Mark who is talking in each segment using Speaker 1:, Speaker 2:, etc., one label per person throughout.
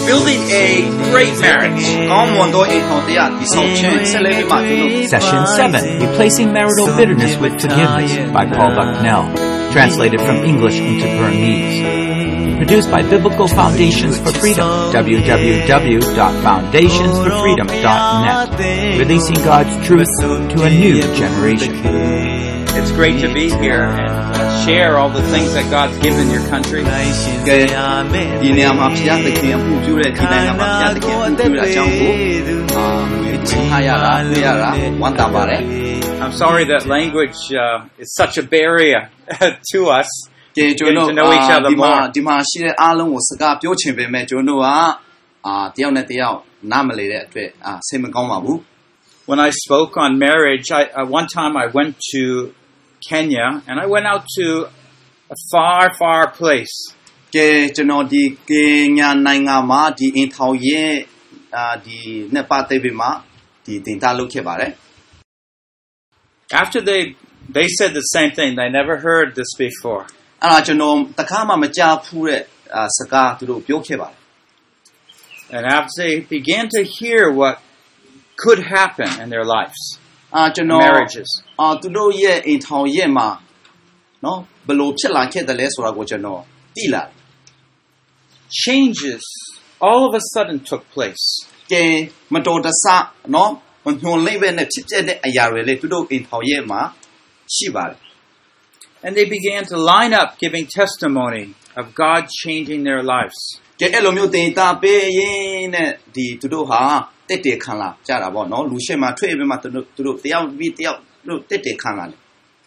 Speaker 1: Building a great marriage.
Speaker 2: ကောင်းမွန်သောအိမ်ထောင်တရားတည်ဆောက်ခြင်းဆက်လက်ပြီးမှပြုလုပ်
Speaker 3: Session 7, Replacing Marital Bitterness with Forgiveness by Paul Bucknell, translated from English into Burmese. Produced by Biblical Foundations for Freedom, www.foundationsforfreedom.net, releasing God's truth to a new generation.
Speaker 1: It's great to be here and share all the things that God's given your country.
Speaker 2: ကဲဒီနေရာမှာဘုရားသခင်အမှုပြုတဲ့ဒီနိုင်ငံမှာဘုရားသခင်အမှုပြုတဲ့အကြောင်းကိုထားရတာတွေ့ရတာဝမ်းသာပါတယ်
Speaker 1: I'm sorry that language is such a barrier to us.
Speaker 2: ကဲကျွန်တော်ဒီမှာရှိတဲ့အားလုံးကိုစကားပြောချင်ပေမဲ့ကျွန်တော်ကတယောက်နဲ့တယောက်နားမလည်တဲ့အတွက်စိတ်မကောင်းပါဘူး
Speaker 1: When I spoke on marriage, one time I went to Kenya and I went out to a far place.
Speaker 2: ကဲကျွန်တော်ဒီကင်ညာနိုင်ငံမှာဒီအင်ထောင်ရဲ့ဒီနှစ်ပတ်သေးပြီမှာဒီတင်တာလုပ်ခဲ့ပါတယ်
Speaker 1: After they said the same thing. They never heard this before.
Speaker 2: အဲ့ဒါကျွန်တော်တခါမှမကြားဘူးတဲ့စကားသူတို့ပြောခဲ့ပါတယ်
Speaker 1: And after they began to hear what could happen in their lives, marriages.
Speaker 2: သူတို့ရဲ့အင်ထောင်ရဲ့မှာနော်ဘယ်လိုဖြစ်လာခဲ့တယ်လဲဆိုတာကိုကျွန်တော်သိလာ
Speaker 1: Changes all of a sudden took place.
Speaker 2: ကဲမတော်တဆနော်မညွန်လိမ့်ပဲနဲ့ဖြစ်ပျက်တဲ့အရာတွေလေသူတို့အင်ထောင်ရဲ့မှာရှိပါတယ်
Speaker 1: And they began to line up giving testimony of God changing their lives.
Speaker 2: ကဲအဲ့လိုမျိုးတင်တာပေးရင်နဲ့ဒီသူတို့ဟာတက်တယ်ခံလာကြတာပေါ့နော်လူရှေ့မှာထွက်ပြီးမှသူတို့တယောက်ပြီးတယောက်တို့တက်တယ်ခံလာတယ်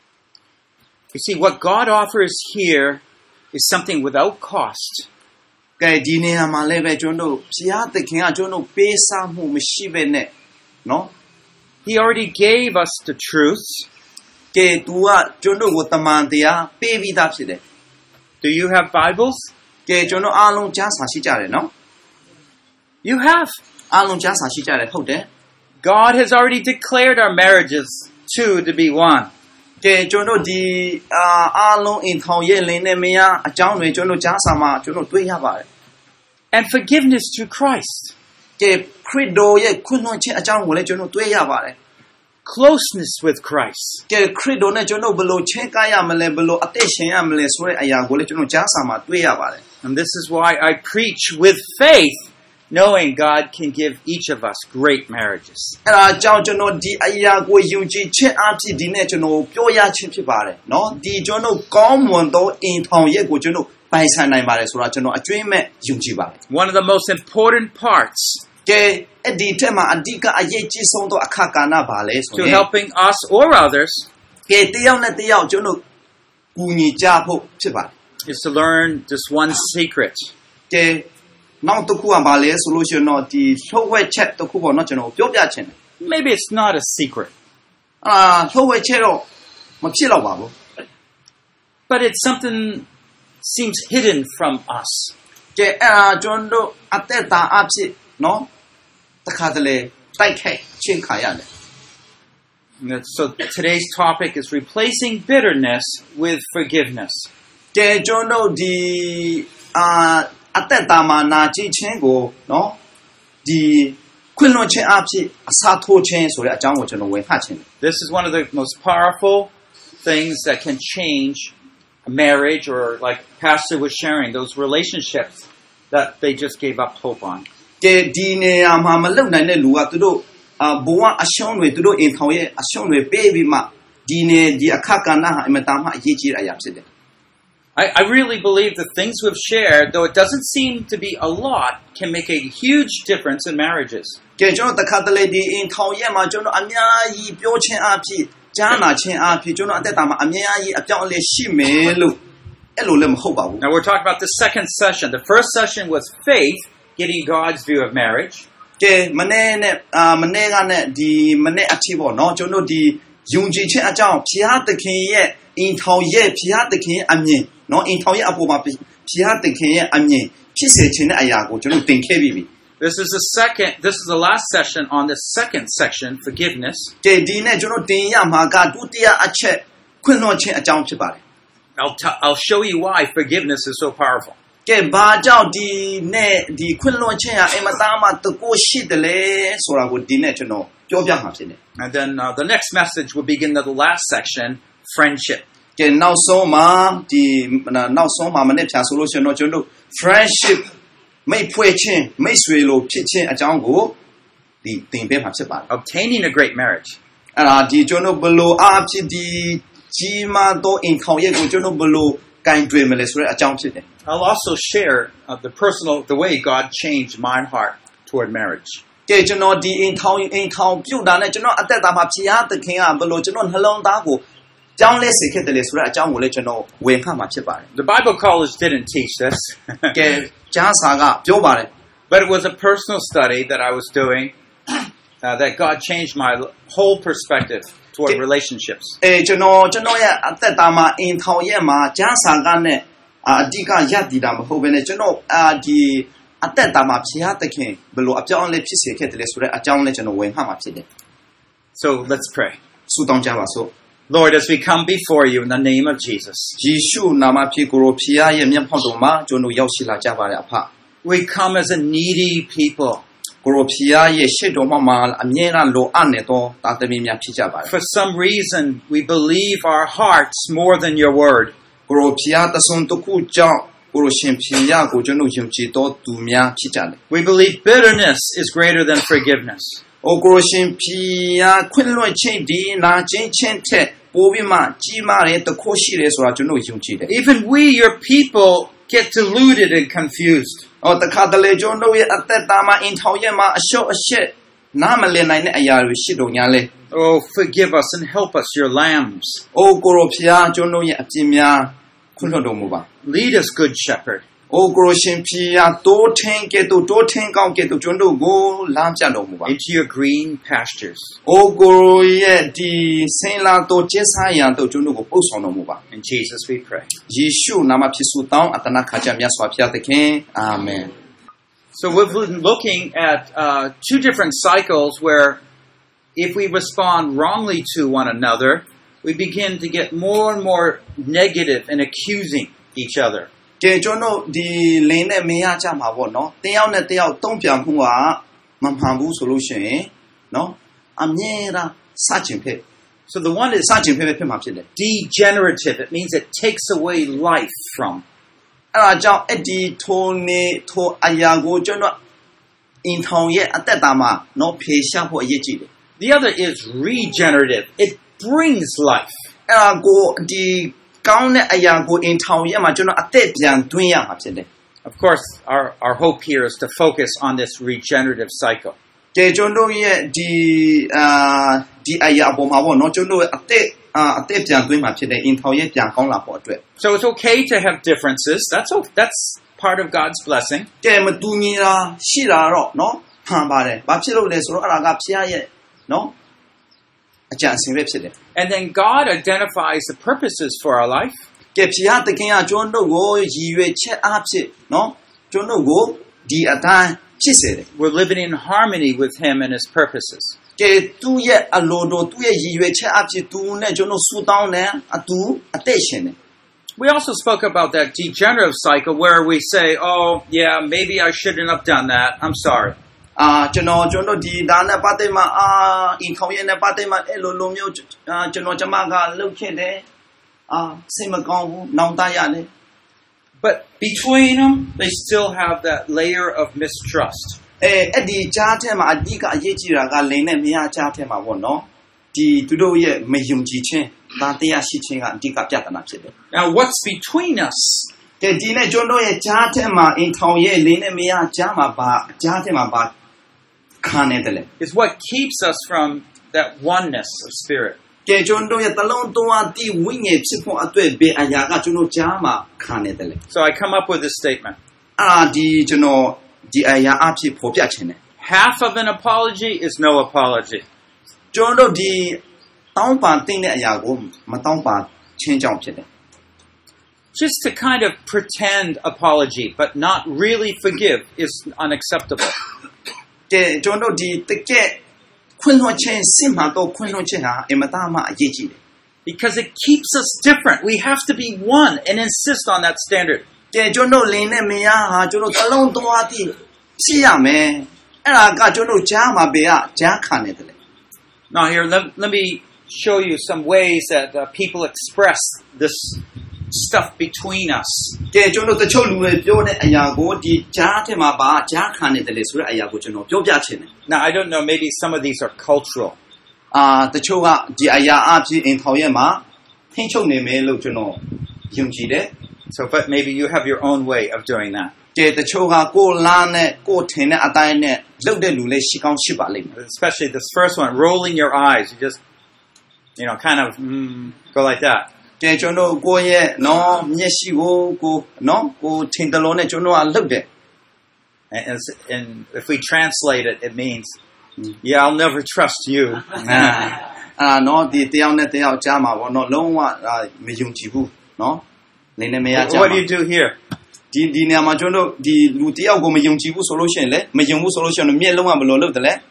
Speaker 1: You see, what God offers here is something without cost.
Speaker 2: ကဲဒီနေရာမှာလည်းပဲကျွန်တော်တို့ဘုရားသခင်ကကျွန်တော်ပေးစားမှုမရှိပဲနဲ့နော်
Speaker 1: He already gave us the truth.
Speaker 2: ကဲသူကကျွန်တော်ကိုတမန်တရားပေးပြီးသားဖြစ်တယ်
Speaker 1: Do you have Bibles?
Speaker 2: ကဲကျွန်တော်အားလုံးကြားစာရှိကြတယ်နော်
Speaker 1: You have.
Speaker 2: အားလုံးကြားစာရှိကြတယ်ဟုတ်တယ်
Speaker 1: God has already declared our marriages two to be one.
Speaker 2: ကဲကျွန်တော်ဒီအားလုံးအင်ထောင်ရဲ့လင်းနဲ့မယားအကြောင်းတွေကျွန်တော်ကြားစာမှာကျွန်တော်တွေ့ရပါတယ်
Speaker 1: And forgiveness through Christ.
Speaker 2: ကဲခရစ်တော်ရဲ့ခွင့်လွှတ်ခြင်းအကြောင်းကိုလည်းကျွန်တော်တွေ့ရပါတယ်
Speaker 1: Closeness with Christ.
Speaker 2: ကဲခရစ်တော်နဲ့ကျွန်တော်ဘယ်လိုချင်းကားရမလဲဘယ်လိုအသက်ရှင်ရမလဲဆိုတဲ့အရာကိုလည်းကျွန်တော်ကြားစာမှာတွေ့ရပါတယ်
Speaker 1: And this is why I preach with faith, knowing God can give each of us great marriages.
Speaker 2: အဲ့ဒါကြောင့်ကျွန်တော်ဒီအရာကိုယုံကြည်ခြင်းအဖြစ်ဒီနေ့ကျွန်တော်ပြောရခြင်းဖြစ်ပါတယ်နော်ဒီကျွန်တော်ကောင်းမွန်သောအင်ထောင်ရဲ့ကိုကျွန်တော်ပိုင်ဆိုင်နိုင်ပါတယ်ဆိုတာကျွန်တော်အကျွမ်းမဲ့ယုံကြည်ပါတယ်
Speaker 1: One of the most important parts
Speaker 2: ကဲအဲ့ဒီထက်မှာအဓိကအရေးကြီးဆုံးသောအခါကဏ္ဍပါလဲဆို
Speaker 1: to
Speaker 2: ရင်
Speaker 1: helping us or others
Speaker 2: ကဲတယောက်နဲ့တယောက်ကျွန်တော်ကူညီကြဖို့ဖြစ်ပါတယ်
Speaker 1: is to learn this one secret.
Speaker 2: ကဲနောက်တစ်ခုကဘာလဲဆိုလို့ရှိရင်တော့ဒီလှုပ်ဝက်ချက်တစ်ခုပေါ့နော်ကျွန်တော်ပြောပြချင်တယ်
Speaker 1: Maybe it's not a secret,
Speaker 2: လှုပ်ဝက်ချက်တော့မဖြစ်တော့ပါဘူး
Speaker 1: but it's something seems hidden from us.
Speaker 2: ကဲအဲ့ကျွန်တော်အသက်တာအဖြစ်နော်တခါတလေတိုက်ခိုက်ချင်းခါရတယ်
Speaker 1: So today's topic is replacing bitterness with forgiveness.
Speaker 2: ကဲကျွန်တော်ဒီအသက်တာမှာနာကြည့်ခြင်းကိုနော်ဒီခွင့်လွှတ်ခြင်းအဖြစ်အစားထိုးခြင်းဆိုတဲ့အကြောင်းကိုကျွန်တော်ဝင်ဖတ်ခြင်း
Speaker 1: This is one of the most powerful things that can change a marriage, or like Pastor was sharing, those relationships that they just gave up hope on.
Speaker 2: ကဲဒီနေရာမှာမလုံနိုင်တဲ့လူကသူတို့ဘဝအရှုံးတွေသူတို့အင်ထောင်ရဲ့အရှုံးတွေပေးပြီးမှဒီအခါကဏ္ဍဟာအမတန်မှအရေးကြီးတဲ့အရာဖြစ်တယ်
Speaker 1: I really believe the things we've shared, though it doesn't seem to be a lot, can make a huge difference in marriages.
Speaker 2: ကဲကျွန်တော်တခါတလေဒီအင်ထောင်ရဲ့မှာကျွန်တော်အများကြီးပြောခြင်းအဖြစ်ကြားနာခြင်းအဖြစ်ကျွန်တော်အသက်တာမှာအများကြီးအပြောင်းအလဲရှိမယ်လို့အဲ့လိုလည်းမဟုတ်ပါဘူး
Speaker 1: Now we're talking about the second session. The first session was faith, getting God's view of marriage.
Speaker 2: ကဲမနေ့ကနဲ့ဒီမနေ့အဖြစ်ပေါ့နော်ကျွန်တော်ဒီယုံကြည်ခြင်းအကြောင်းဘုရားသခင်ရဲ့အင်ထောင်ရဲ့ဘုရားသခင်အမြင်နော်အင်ထောင်ရဲ့အပေါ်မှာဘုရားသခင်ရဲ့အမြင်ဖြစ်စေခြင်းတဲ့အရာကိုကျွန်တော်သင်ခဲ့ပြီးပြီ
Speaker 1: This is the last session on the second section, forgiveness.
Speaker 2: ကဲဒီနေ့ကျွန်တော်တင်ရမှာကဒုတိယအချက်ခွင့်လွှတ်ခြင်းအကြောင်းဖြစ်ပါတယ်
Speaker 1: I'll show you why forgiveness is so powerful.
Speaker 2: ကဲဘာကြောင့်ဒီနဲ့ဒီခွင့်လွှတ်ခြင်းဟာအင်မတန်မှတကူရှိတယ်လေဆိုတာကိုဒီနဲ့ကျွန်တော်ပြောပြမှာဖြစ်တယ်
Speaker 1: And then the next message will begin at the last section, friendship.
Speaker 2: ကဲနောက်ဆုံးမှာမနေ့ဖြာဆိုလို့ရှိရင်တော့ကျွန်တော် friendship မိတ်ဖွဲ့ခြင်းမိတ်ဆွေလိုဖြစ်ခြင်းအကြောင်းကိုဒီသင်ပေးမှာဖြစ်ပါတယ်
Speaker 1: Obtaining a great marriage.
Speaker 2: အဲ့ဒါဒီကျွန်တော်ဘလို့အားဖြစ်ဒီကြီးမားသောအိမ်ခေါင်ရဲ့ကိုကျွန်တော်ဘလို့ကင်တွယ်မလဲဆိုတဲ့အကြောင်းဖြစ်တယ်
Speaker 1: I'll also share the way God changed my heart toward marriage.
Speaker 2: ကဲကျွန်တော်ဒီအိမ်ခေါင်ပြုတ်တာနဲ့ကျွန်တော်အသက်တာမှာဖျားသခင်ကဘလို့ကျွန်တော်နှလုံးသားကိုကြောင်းလဲစေခဲ့တယ်ဆိုတဲ့အကြောင်းကိုလည်းကျွန်တော်ဝင်ခါမှာဖြစ်ပါတယ်
Speaker 1: The Bible College didn't teach this.
Speaker 2: ကဲကျမ်းစာကပြောပါတယ်
Speaker 1: But it was a personal study that I was doing that God changed my whole perspective toward relationships.
Speaker 2: ကျွန်တော်ရဲ့အသက်တာမှာအိမ်ခေါင်ရဲ့မှာကျမ်းစာကနဲ့အဓိကရပ်တည်တာမဟုတ်ဘဲနဲ့ကျွန်တော်ဒီအသက်တာမှာဖျားသခင်ဘလို့အပြောင်းအလဲဖြစ်စေခဲ့တယ်ဆိုတဲ့အကြောင်းလည်းကျွန်တော်ဝင်ခါမှာဖြစ်တယ်
Speaker 1: So let's pray.
Speaker 2: ဆုတောင်းကြပါစို့
Speaker 1: Lord, as we come before you in the name of Jesus,
Speaker 2: ယေရှုနာမဖြစ်ကိုဖျားရဲ့မျက်မှောက်တော်မှာကျွန်တော်ရောက်ရှိလာကြပါတယ်အဖ
Speaker 1: we come as a needy people.
Speaker 2: ကိုဖျားရဲ့ရှေ့တော်မှာအမြဲတမ်းလိုအပ်နေတော့တာသမီများဖြစ်ကြပါတယ်
Speaker 1: For some reason, we believe our hearts more than your word.
Speaker 2: ကိုဖျားတဆုံးတစ်ခုကြောင့်ကိုရှင်ဖျားကိုကျွန်တော်ယုံကြည်တော်သူများဖြစ်ကြတယ်
Speaker 1: We believe bitterness is greater than forgiveness.
Speaker 2: ကိုရှင်ဖျားခွင့်လွှတ်ခြင်းဒီနာခြင်းချင်းထက်ပိုပြီးမှကြီးမားတဲ့တခုရှိတယ်ဆိုတာကျွန်တော်ယုံကြည်တယ်
Speaker 1: Even we, your people, get deluded and confused.
Speaker 2: တခါတလေကျွန်တော်ရဲ့အသက်တာမှာအင်ထောင်ရဲ့မှာအရှုပ်အရှက်နားမလည်နိုင်တဲ့အရာတွေရှိတော့ညာလဲ
Speaker 1: Oh, forgive us and help us, your lambs.
Speaker 2: ကိုဖျားကျွန်တော်ရဲ့အပြစ်များခွင့်လွှတ်တော်မူပါ
Speaker 1: Lead us, good shepherd.
Speaker 2: ကိုရှင်ဖျားတိုးထင်းကဲ့သို့တိုးထင်းကောင်းကဲ့သို့ကျွန်တော်ကိုလမ်းပြတော်မူပါ
Speaker 1: Into your green pastures.
Speaker 2: ကိုရဲ့ဒီဆင်းလာတော်ကျဆာရန်တို့ကျွန်တော်ကိုပို့ဆောင်တော်မူပါ
Speaker 1: In Jesus we pray.
Speaker 2: ယေရှုနာမဖြစ်ဆုတောင်းအတနာခါကြမြတ်စွာဘုရားသခင်အာမင်
Speaker 1: So we've been looking at two different cycles where if we respond wrongly to one another, we begin to get more and more negative and accusing each other.
Speaker 2: ကဲကျွန်တော်ဒီလင်းနဲ့မရကြမှာပေါ့နော်တယောက်နဲ့တယောက်တုံ့ပြန်မှုကမမှန်ဘူးဆိုလို့ရှိရင်နော်အမြဲတမ်းစချင်ဖြစ်
Speaker 1: So the one is
Speaker 2: စချင်ဖြစ်မှာဖြစ်တယ်
Speaker 1: degenerative. It means it takes away life from.
Speaker 2: အဲ့ဒါကြောင့်အဲ့ဒီထိုအရာကိုကျွန်တော်အင်ထောင်ရဲ့အသက်တာမှာနော်ဖေရှားဖို့အရေးကြီးတယ်
Speaker 1: The other is regenerative. It brings life.
Speaker 2: အဲ့ဒါကိုဒီကောင်းတဲ့အရာကိုအင်ထောင်ရဲ့မှာကျွန်တော်အသက်ပြန်သွင်းရမှာဖြစ်တယ်
Speaker 1: Of course, our hope here is to focus on this regenerative cycle.
Speaker 2: ကဲကျွန်တော်ရဲ့ဒီအရာအပေါ်မှာပေါ့နော်ကျွန်တော်အသက်ပြန်သွင်းမှာဖြစ်တယ်အင်ထောင်ရဲ့ပြန်ကောင်းလာဖို့အတွက်
Speaker 1: So it's okay to have differences. That's part of God's blessing.
Speaker 2: ကဲမတူညီတာရှိတာတော့နော်မှန်ပါတယ်ဘာဖြစ်လို့လဲဆိုတော့အဲ့ဒါကဖျားရဲ့နော်အကြံအစင်ပဲဖြစ်တယ်
Speaker 1: And then God identifies the purposes for our life.
Speaker 2: ကဲဖျားသခင်ကကျွန်တော်ကိုရည်ရွယ်ချက်အားဖြင့်နော်ကျွန်တော်ကိုဒီအတိုင်းဖြစ်စေတယ်
Speaker 1: We're living in harmony with Him and His purposes.
Speaker 2: ကဲသူ့ရဲ့အလိုတော်သူ့ရဲ့ရည်ရွယ်ချက်အားဖြင့်သူနဲ့ကျွန်တော်ဆူတောင်းတယ်အသက်ရှင်တယ်
Speaker 1: We also spoke about that degenerative cycle where we say, oh, yeah, maybe I shouldn't have done that. I'm sorry.
Speaker 2: ကျွန်တော်ဒီဒါနဲ့ပတ်သက်မှာအင်ခေါင်းရဲ့နဲ့ပတ်သက်မှာအဲ့လိုမျိုးကျွန်တော်ကျမကလုပ်ခဲ့တယ်စိတ်မကောင်းဘူးနောင်တရတယ်
Speaker 1: But between them, they still have that layer of mistrust.
Speaker 2: အဲ့ဒီကြားထဲမှာအဓိကအရေးကြီးတာကလိန်နဲ့မရကြားထဲမှာပေါ့နော်ဒီသူတို့ရဲ့မယုံကြည်ခြင်းဒါတရားရှိခြင်းကအဓိကပြဿနာဖြစ်တယ်
Speaker 1: Now, what's between us?
Speaker 2: ကဲဒီနဲ့ကျွန်တော်ရဲ့ကြားထဲမှာအင်ခေါင်းရဲ့လိန်နဲ့မရကြားမှာပါကြားထဲမှာပါခံနေတယ်လေ
Speaker 1: Is what keeps us from that oneness of spirit.
Speaker 2: ကဲကျွန်တော်ရဲ့တလုံးသွင်းအတိဝိညာဉ်ဖြစ်ဖို့အတွက်ဘယ်အရာကကျွန်တော်ကြားမှာခံနေတယ်လေ
Speaker 1: So I come up with this statement.
Speaker 2: ဒီကျွန်တော်ဒီအရာအဖြစ်ပေါ်ပြချင်တယ်
Speaker 1: Half of an apology is no apology.
Speaker 2: ကျွန်တော်ဒီတောင်းပန်တဲ့အရာကိုမတောင်းပန်ချင်းကြောင့်ဖြစ်တယ်
Speaker 1: Just to kind of pretend apology, but not really forgive is unacceptable.
Speaker 2: ကဲကျွန်တော်ဒီတကယ်ခွင့်လွှတ်ခြင်းစစ်မှန်တော့ခွင့်လွှတ်ခြင်းဟာအင်မတန်မှအရေးကြီးတယ်
Speaker 1: Because it keeps us different. We have to be one and insist on that standard.
Speaker 2: ကဲကျွန်တော်လင်းနဲ့မယားဟာကျွန်တော်သလုံးသွားတိဖြစ်ရမယ်အဲ့ဒါကကျွန်တော်ကြားမှာပဲကြားခံနေတယ်
Speaker 1: Now here, let me show you some ways that people express this stuff between us.
Speaker 2: ကဲကျွန်တော်တချို့လူတွေပြောတဲ့အရာကိုဒီကြားထဲမှာပါကြားခံနေတယ်လေဆိုတဲ့အရာကိုကျွန်တော်ပြောပြချင်တယ်
Speaker 1: Now I don't know, maybe some of these are cultural.
Speaker 2: တချို့ကဒီအရာအဖြစ်အင်ထောင်ရဲ့မှာထိန်းချုပ်နေမယ်လို့ကျွန်တော်ယုံကြည်တယ်
Speaker 1: So, but maybe you have your own way of doing that.
Speaker 2: ကဲတချို့ကကိုလားနဲ့ကိုထင်တဲ့အတိုင်းနဲ့လုပ်တဲ့လူလည်းရှိကောင်းရှိပါလိမ့်မယ်
Speaker 1: Especially this first one, rolling your eyes. You just, kind of go like that.
Speaker 2: ကဲကျွန်တော်ကိုရဲ့နော်မျက်စိကိုနော်ကိုထင်တယ်လို့နဲ့ကျွန်တော်ကလုပ်တယ်
Speaker 1: And if we translate it, it means, yeah, I'll never trust you.
Speaker 2: နော်ဒီတယောက်နဲ့တယောက်ကြားမှာပေါ့နော်လုံးဝမယုံကြည်ဘူးနော်နေနဲ့မရကြ
Speaker 1: What do you do here?
Speaker 2: ဒီနေရာမှာကျွန်တော်ဒီလူတယောက်ကိုမယုံကြည်ဘူးဆိုလို့ရှိရင်လေမယုံဘူးဆိုလို့ရှိရင်မျက်လုံးကဘယ်လိုလုပ်တယ်လဲ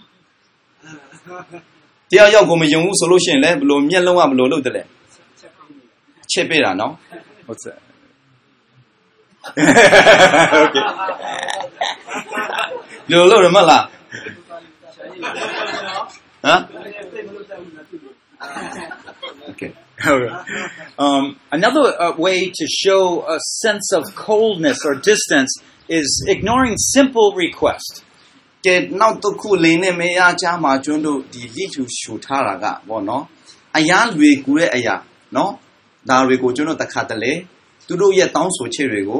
Speaker 2: တယောက်ကိုမယုံဘူးဆိုလို့ရှိရင်လေဘယ်လိုမျက်လုံးကဘယ်လိုလုပ်တယ်လဲချက်ပေးတာနော်
Speaker 1: What's that? Okay.
Speaker 2: လို့လို့ရမလားဟမ် Okay.
Speaker 1: Another way to show a sense of coldness or distance is ignoring simple requests.
Speaker 2: ကဲနောက်တစ်ခုလင်းနဲ့မရကြမှာကျွန်တော်ဒီလိချူရှူထားတာကပေါ့နော်အရာလွေကူတဲ့အရာနော်ဒါတွေကိုကျွန်တော်တခါတလေသူတို့ရဲ့တောင်းဆိုချက်တွေကို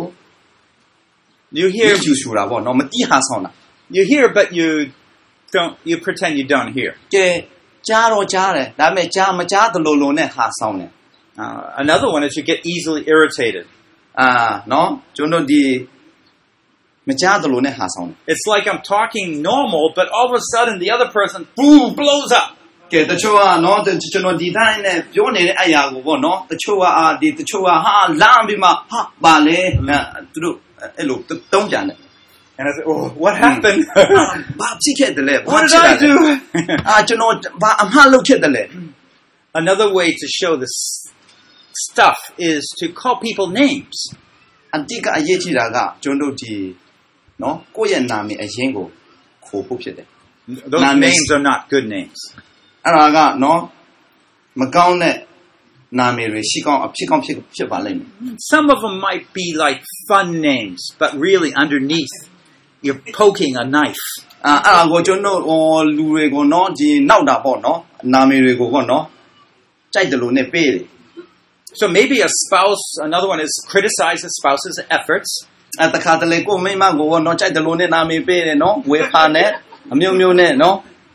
Speaker 1: You hear
Speaker 2: လိချူရှူတာပေါ့နော်မတိဟာဆောင်တာ
Speaker 1: You hear but you pretend you don't hear.
Speaker 2: ကဲကြားတော့ကြားတယ်ဒါပေမဲ့ကြားမကြားသလိုလိုနဲ့ဟာဆောင်တယ်
Speaker 1: Another one is you get easily irritated.
Speaker 2: နော်ကျွန်တော်ဒီမကြားသလိုနဲ့ဟာဆောင်တယ်
Speaker 1: It's like I'm talking normal, but all of a sudden the other person boom blows up.
Speaker 2: ကဲတချို့ကနော်ကျွန်တော်ဒီတိုင်းနဲ့ပြောနေတဲ့အရာကိုပေါ့နော်တချို့ကတချို့ကဟာလမ်းပြီးမှဟာပါလေသူတို့အဲ့လိုတုံးကြတယ်
Speaker 1: And I said, oh, what happened?
Speaker 2: ဘာဖြစ်ခဲ့တယ်လဲ
Speaker 1: What did I do?
Speaker 2: ကျွန်တော်ဘာအမှားလုပ်ခဲ့တယ်လဲ
Speaker 1: Another way to show this stuff is to call people names.
Speaker 2: အတိကအရေးကြီးတာကကျွန်တော်ဒီနော်ကိုယ့်ရဲ့နာမည်အရင်ကိုခေါ်ဖို့ဖြစ်တယ်
Speaker 1: Those names are not good names.
Speaker 2: အဲ့ဒါကနော်မကောင်းတဲ့နာမည်တွေရှိကောင်းအဖြစ်ကောင်းဖြစ်ပါလိမ့်မယ်
Speaker 1: Some of them might be like fun names, but really underneath you're poking a knife.
Speaker 2: အဲ့ဒါကိုကျွန်တော်လူတွေကိုနော်ဒီနောက်တာပေါ့နော်နာမည်တွေကိုပေါ့နော်ကြိုက်တယ်လို့နဲ့ပေးတယ်
Speaker 1: So maybe a spouse, another one is criticize the spouse's efforts.
Speaker 2: တခါတလေကိုမိမကိုပေါ့နော်ကြိုက်တယ်လို့နဲ့နာမည်ပေးတယ်နော်ဝေဖန်တယ်အမျိုးမျိုးနဲ့နော်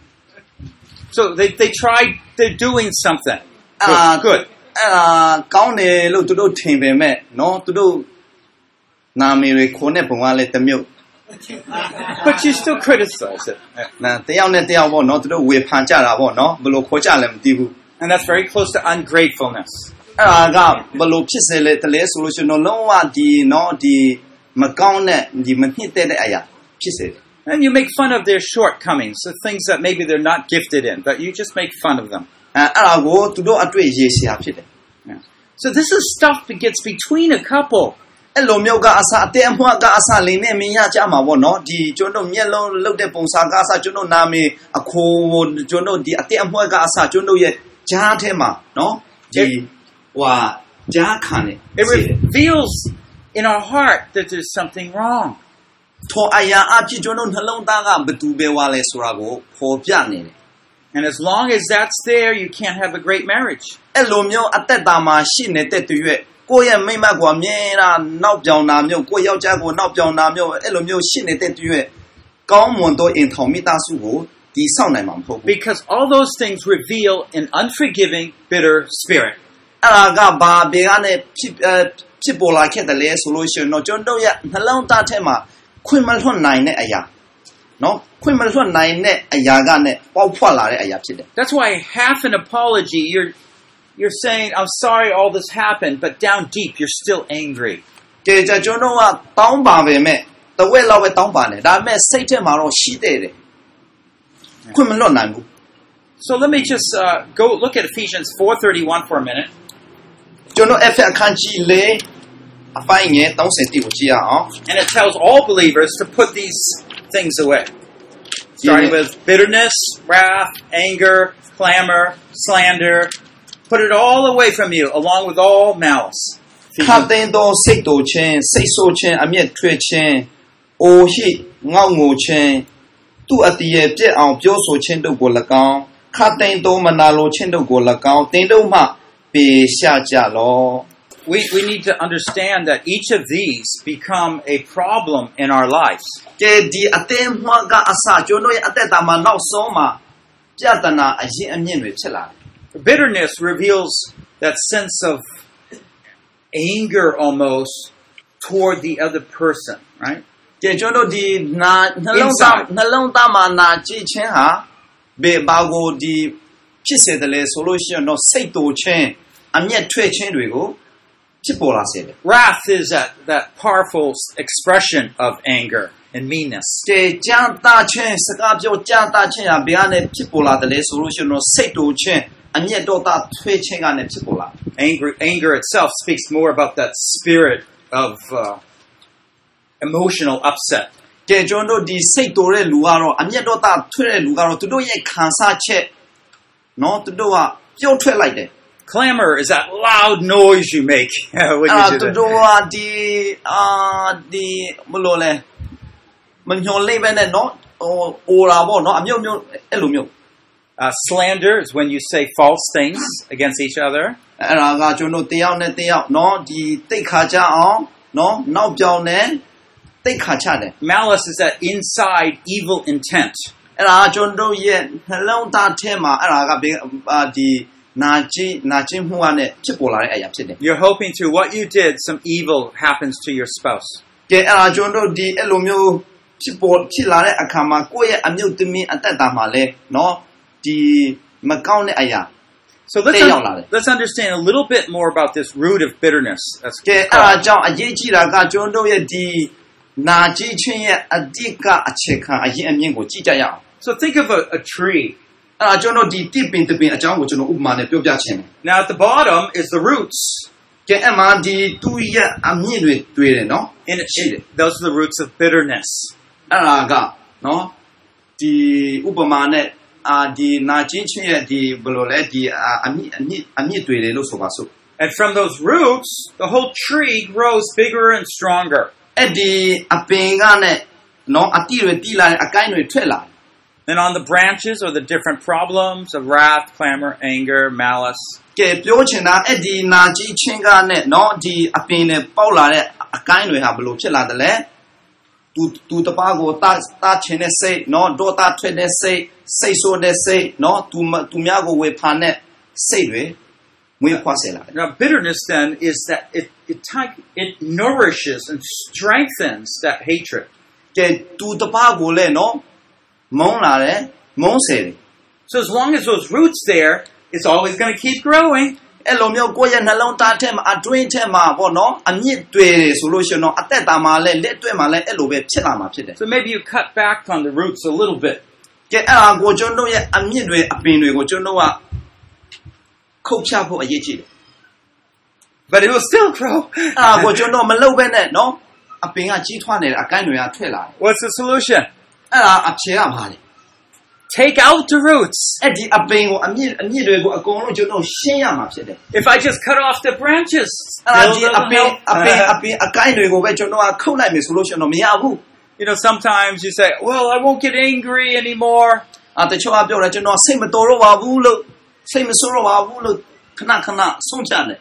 Speaker 1: So they tried, they're doing something. Good.
Speaker 2: ကောင်းတယ်လို့သူတို့ထင်ပေမဲ့နော်သူတို့နာမည်တွေခေါ်တဲ့ပုံကလည်းတစ်မျိုး
Speaker 1: But you still criticize it.
Speaker 2: တယောက်နဲ့တယောက်ပေါ့နော်သူတို့ဝေဖန်ကြတာပေါ့နော်ဘယ်လိုခေါ်ကြလဲမသိဘူး
Speaker 1: And that's very close to ungratefulness.
Speaker 2: အဲ့ဒါကဘယ်လိုဖြစ်စေလဲတလဲဆိုလို့ရှိရင်လုံးဝဒီနော်ဒီမကောင်းတဲ့ဒီမနှစ်တဲ့အရာဖြစ်စေတယ်
Speaker 1: And you make fun of their shortcomings, the things that maybe they're not gifted in, but you just make fun of them.
Speaker 2: အဲ့ဒါကိုသူတို့အတွေ့ရေရှာဖြစ်တယ်
Speaker 1: So this is stuff that gets between a couple.
Speaker 2: အဲ့လိုမျိုးကအစအတဲအမွှကအစလင်းနဲ့မင်းရကြမှာပေါ့နော်ဒီကျွန်တော်မျက်လုံးလုတ်တဲ့ပုံစံကအစကျွန်တော်နာမည်အခိုးကျွန်တော်ဒီအတဲအမွှကအစကျွန်တော်ရဲ့ကြားထဲမှာနော်ဒီဟွာကြားခံနေ
Speaker 1: It reveals in our heart that there's something wrong.
Speaker 2: ထောအရာအဖြစ်ကျွန်တော်နှလုံးသားကဘသူပဲဝါလဲဆိုတာကိုပေါ်ပြနေတယ်
Speaker 1: And as long as that's there, you can't have a great marriage.
Speaker 2: အဲ့လိုမျိုးအသက်တာမှာရှိနေတဲ့တရွေ့ကိုယ့်ရဲ့မိမကွာမြဲတာနောက်ပြောင်တာမျိုးကိုယ့်ယောက်ျားကိုနောက်ပြောင်တာမျိုးအဲ့လိုမျိုးရှိနေတဲ့တရွေ့ကောင်းမွန်သောအင်ထောင်မိသားစုကိုတည်ဆောက်နိုင်မှာမဟုတ်ဘူး
Speaker 1: Because all those things reveal an unforgiving, bitter spirit.
Speaker 2: အဲ့ဒါကဘာဘေကနေဖြစ်ပေါ်လာခဲ့တယ်လဲဆိုလို့ရှိရင်တော့ကျွန်တော်ရဲ့နှလုံးသားထဲမှာခွင့်မလွှတ်နိုင်တဲ့အရာနော်ခွင့်မလွှတ်နိုင်တဲ့အရာကနဲ့ပေါက်ဖွက်လာတဲ့အရာဖြစ်တယ်
Speaker 1: That's why half an apology, you're saying, I'm sorry all this happened, but down deep, you're still angry.
Speaker 2: ကဲကျွန်တော်ကတောင်းပါပဲမဲ့တဝက်လောက်ပဲတောင်းပါနဲ့ဒါပေမဲ့စိတ်ထဲမှာတော့ရှိတဲ့တယ်ခွင့်မလွှတ်နိုင်ဘူး
Speaker 1: So let me just go look at Ephesians 4:31 for a minute.
Speaker 2: ကျွန်တော်အခန်းကြီး၄အပိုင်းငယ်30တိကိုကြည့်ရအောင်
Speaker 1: And it tells all believers to put these things away. Starting with bitterness, wrath, anger, clamor, slander. Put it all away from you, along with all malice.
Speaker 2: ခတ်သိမ်းသောစိတ်တူခြင်းစိတ်ဆိုးခြင်းအမျက်ထွက်ခြင်းအိုဟိငေါငိုခြင်းသူ့အတည်ရဲ့ပြည့်အောင်ပြောဆိုခြင်းတို့ကို၎င်းခတ်သိမ်းသောမနာလိုခြင်းတို့ကို၎င်းတင်တို့မှပေရှာကြလော
Speaker 1: We need to understand that each of these become a problem in our lives.
Speaker 2: ကဲဒီအတင်းမှားကအစကျွန်တော်ရဲ့အသက်တာမှာနောက်ဆုံးမှာပြဿနာအရင်အမြင့်တွေဖြစ်လာတယ်
Speaker 1: Bitterness reveals that sense of anger almost toward the other person, right?
Speaker 2: ကဲကျွန်တော်ဒီနှလုံးသားမှာနာကြည့်ခြင်းဟာဘယ်ဘာကိုဒီဖြစ်စေတယ်လဲဆိုလို့ရှိရင်တော့စိတ်တူခြင်းအမျက်ထွက်ခြင်းတွေကိုဖြစ်ပေါ်လာစေတယ်
Speaker 1: Wrath is that powerful expression of anger and meanness.
Speaker 2: ကဲကြမ်းတာခြင်းစကားပြောကြမ်းတာခြင်းဟာဘယ်ကနေဖြစ်ပေါ်လာတယ်လဲဆိုလို့ရှိရင်တော့စိတ်တူခြင်းအမျက်တော့တာထွက်ခြင်းကနေဖြစ်ပေါ်လာ
Speaker 1: Anger itself speaks more about that spirit of emotional upset.
Speaker 2: ကဲကျွန်တော်ဒီစိတ်တူတဲ့လူကတော့အမျက်တော့တာထွက်တဲ့လူကတော့သူတို့ရဲ့ခံစားချက်နော်သူတို့ကပြုတ်ထွက်လိုက်တယ်
Speaker 1: Clamor is that loud noise you make when you do
Speaker 2: သူ
Speaker 1: that.
Speaker 2: တို့ကဒီဘလို့လဲမညှော်လိမ့်ပဲနဲ့နော်အိုလာပေါ့နော်အမျိုးမျိုးအဲ့လိုမျိုး
Speaker 1: Slander is when you say false things against each other.
Speaker 2: အဲ့ဒါကကျွန်တော်တယောက်နဲ့တယောက်နော်ဒီတိတ်ခါကြအောင်နော်နောက်ပြောင်းနဲ့တိတ်ခါချတယ်
Speaker 1: Malice is that inside evil intent.
Speaker 2: အဲ့ဒါကျွန်တော်ရဲ့နှလုံးသားထဲမှာအဲ့ဒါကဒီနာကျင်မှုနဲ့ဖြစ်ပေါ်လာတဲ့အရာဖြစ်တယ်
Speaker 1: You're hoping through what you did, some evil happens to your spouse.
Speaker 2: ကဲအဲ့ဒါကျွန်တော်ဒီအဲ့လိုမျိုးဖြစ်လာတဲ့အခါမှာကိုယ့်ရဲ့အမျိုးသမီးအသက်တာမှာလဲနော်ဒီမကောင်းတဲ့အရာ
Speaker 1: So let's understand a little bit more about this root of bitterness. That's
Speaker 2: ကဲအဲ့ဒါကြောင့်အရေးကြီးတာကကျွန်တော်ရဲ့ဒီနာကြည့်ခြင်းရဲ့အဓိကအခြေခံအရင်အမြင့်ကိုကြည့်ကြရအောင်
Speaker 1: So think of a tree.
Speaker 2: အဲ့ဒါကျွန်တော်ဒီတစ်ပင်တစ်ပင်အကြောင်းကိုကျွန်တော်ဥပမာနဲ့ပြောပြချင်တယ်
Speaker 1: Now at the bottom is the roots.
Speaker 2: ကဲအမှန်ဒီသူ့ရဲ့အမြင့်တွေတွေ့တယ်နော်
Speaker 1: Those are the roots of bitterness.
Speaker 2: အဲ့ဒါကနော်ဒီဥပမာနဲ့ဒီနာကျင်ခြင်းရဲ့ဒီဘယ်လိုလဲဒီအမြင့်တွေ့တယ်လို့ဆိုပါစို့
Speaker 1: And from those roots, the whole tree grows bigger and stronger.
Speaker 2: အဲ့ဒီအပင်ကနဲ့နော်အတိတွေတိလာတဲ့အကိုင်းတွေထွက်လာ
Speaker 1: Then on the branches are the different problems of wrath, clamor, anger, malice.
Speaker 2: ကဲပြောချင်တာအဲ့ဒီနာကျင်ခြင်းကနဲ့နော်ဒီအပင်နဲ့ပေါက်လာတဲ့အကိုင်းတွေဟာဘယ်လိုဖြစ်လာတယ်လဲသူတပါးကိုတာချင်တဲ့စိတ်နော်ဒေါသထွက်တဲ့စိတ်ဆိုးတဲ့စိတ်နော်သူများကိုဝေဖန်တဲ့စိတ်တွေမွေးဖွားစေလာတယ်
Speaker 1: Now bitterness then is that it nourishes and strengthens that hatred.
Speaker 2: ကဲသူတပါးကိုလည်းနော်မုန်းလာတယ်မုန်းစေတယ်
Speaker 1: So as long as those roots there, it's always going to keep growing.
Speaker 2: အဲ့လိုမျိုးကိုယ့်ရဲ့နှလုံးသားထဲမှာအတွင်းထဲမှာပေါ့နော်အမြင့်တွေ့တယ်ဆိုလို့ရှိရင်တော့အသက်တာမှာလည်းလက်တွေ့မှာလည်းအဲ့လိုပဲဖြစ်လာမှာဖြစ်တယ်
Speaker 1: So maybe you cut back on the roots a little bit.
Speaker 2: ကဲအဲ့ဒါကိုကျွန်တော်ရဲ့အမြင့်တွေအပင်တွေကိုကျွန်တော်ကခုတ်ချဖို့အရေးကြီးတယ်
Speaker 1: But it will still grow.
Speaker 2: အဲ့ဒါကိုကျွန်တော်မလုပ်ဘဲနဲ့နော်အပင်ကကြီးထွားနေတယ်အကိုင်းတွေကထွက်လာတယ်
Speaker 1: What's the solution?
Speaker 2: အဲ့ဒါအဖြေကပါလေ
Speaker 1: Take out the roots.
Speaker 2: အဲ့ဒီအပင်ကိုအမြင့်တွေကိုအကုန်လုံးကျွန်တော်ရှင်းရမှာဖြစ်တယ်
Speaker 1: If I just cut off the branches,
Speaker 2: အဲ့ဒီအပင်အကိုင်းတွေကိုပဲကျွန်တော်ကခုတ်လိုက်မယ်ဆိုလို့ရှိရင်တော့မရဘူး
Speaker 1: You know, sometimes you say, well, I won't get angry anymore.
Speaker 2: တချို့ကပြောတယ်ကျွန်တော်စိတ်မတော်တော့ပါဘူးလို့စိတ်မဆိုးတော့ပါဘူးလို့ခဏဆုံးချတယ်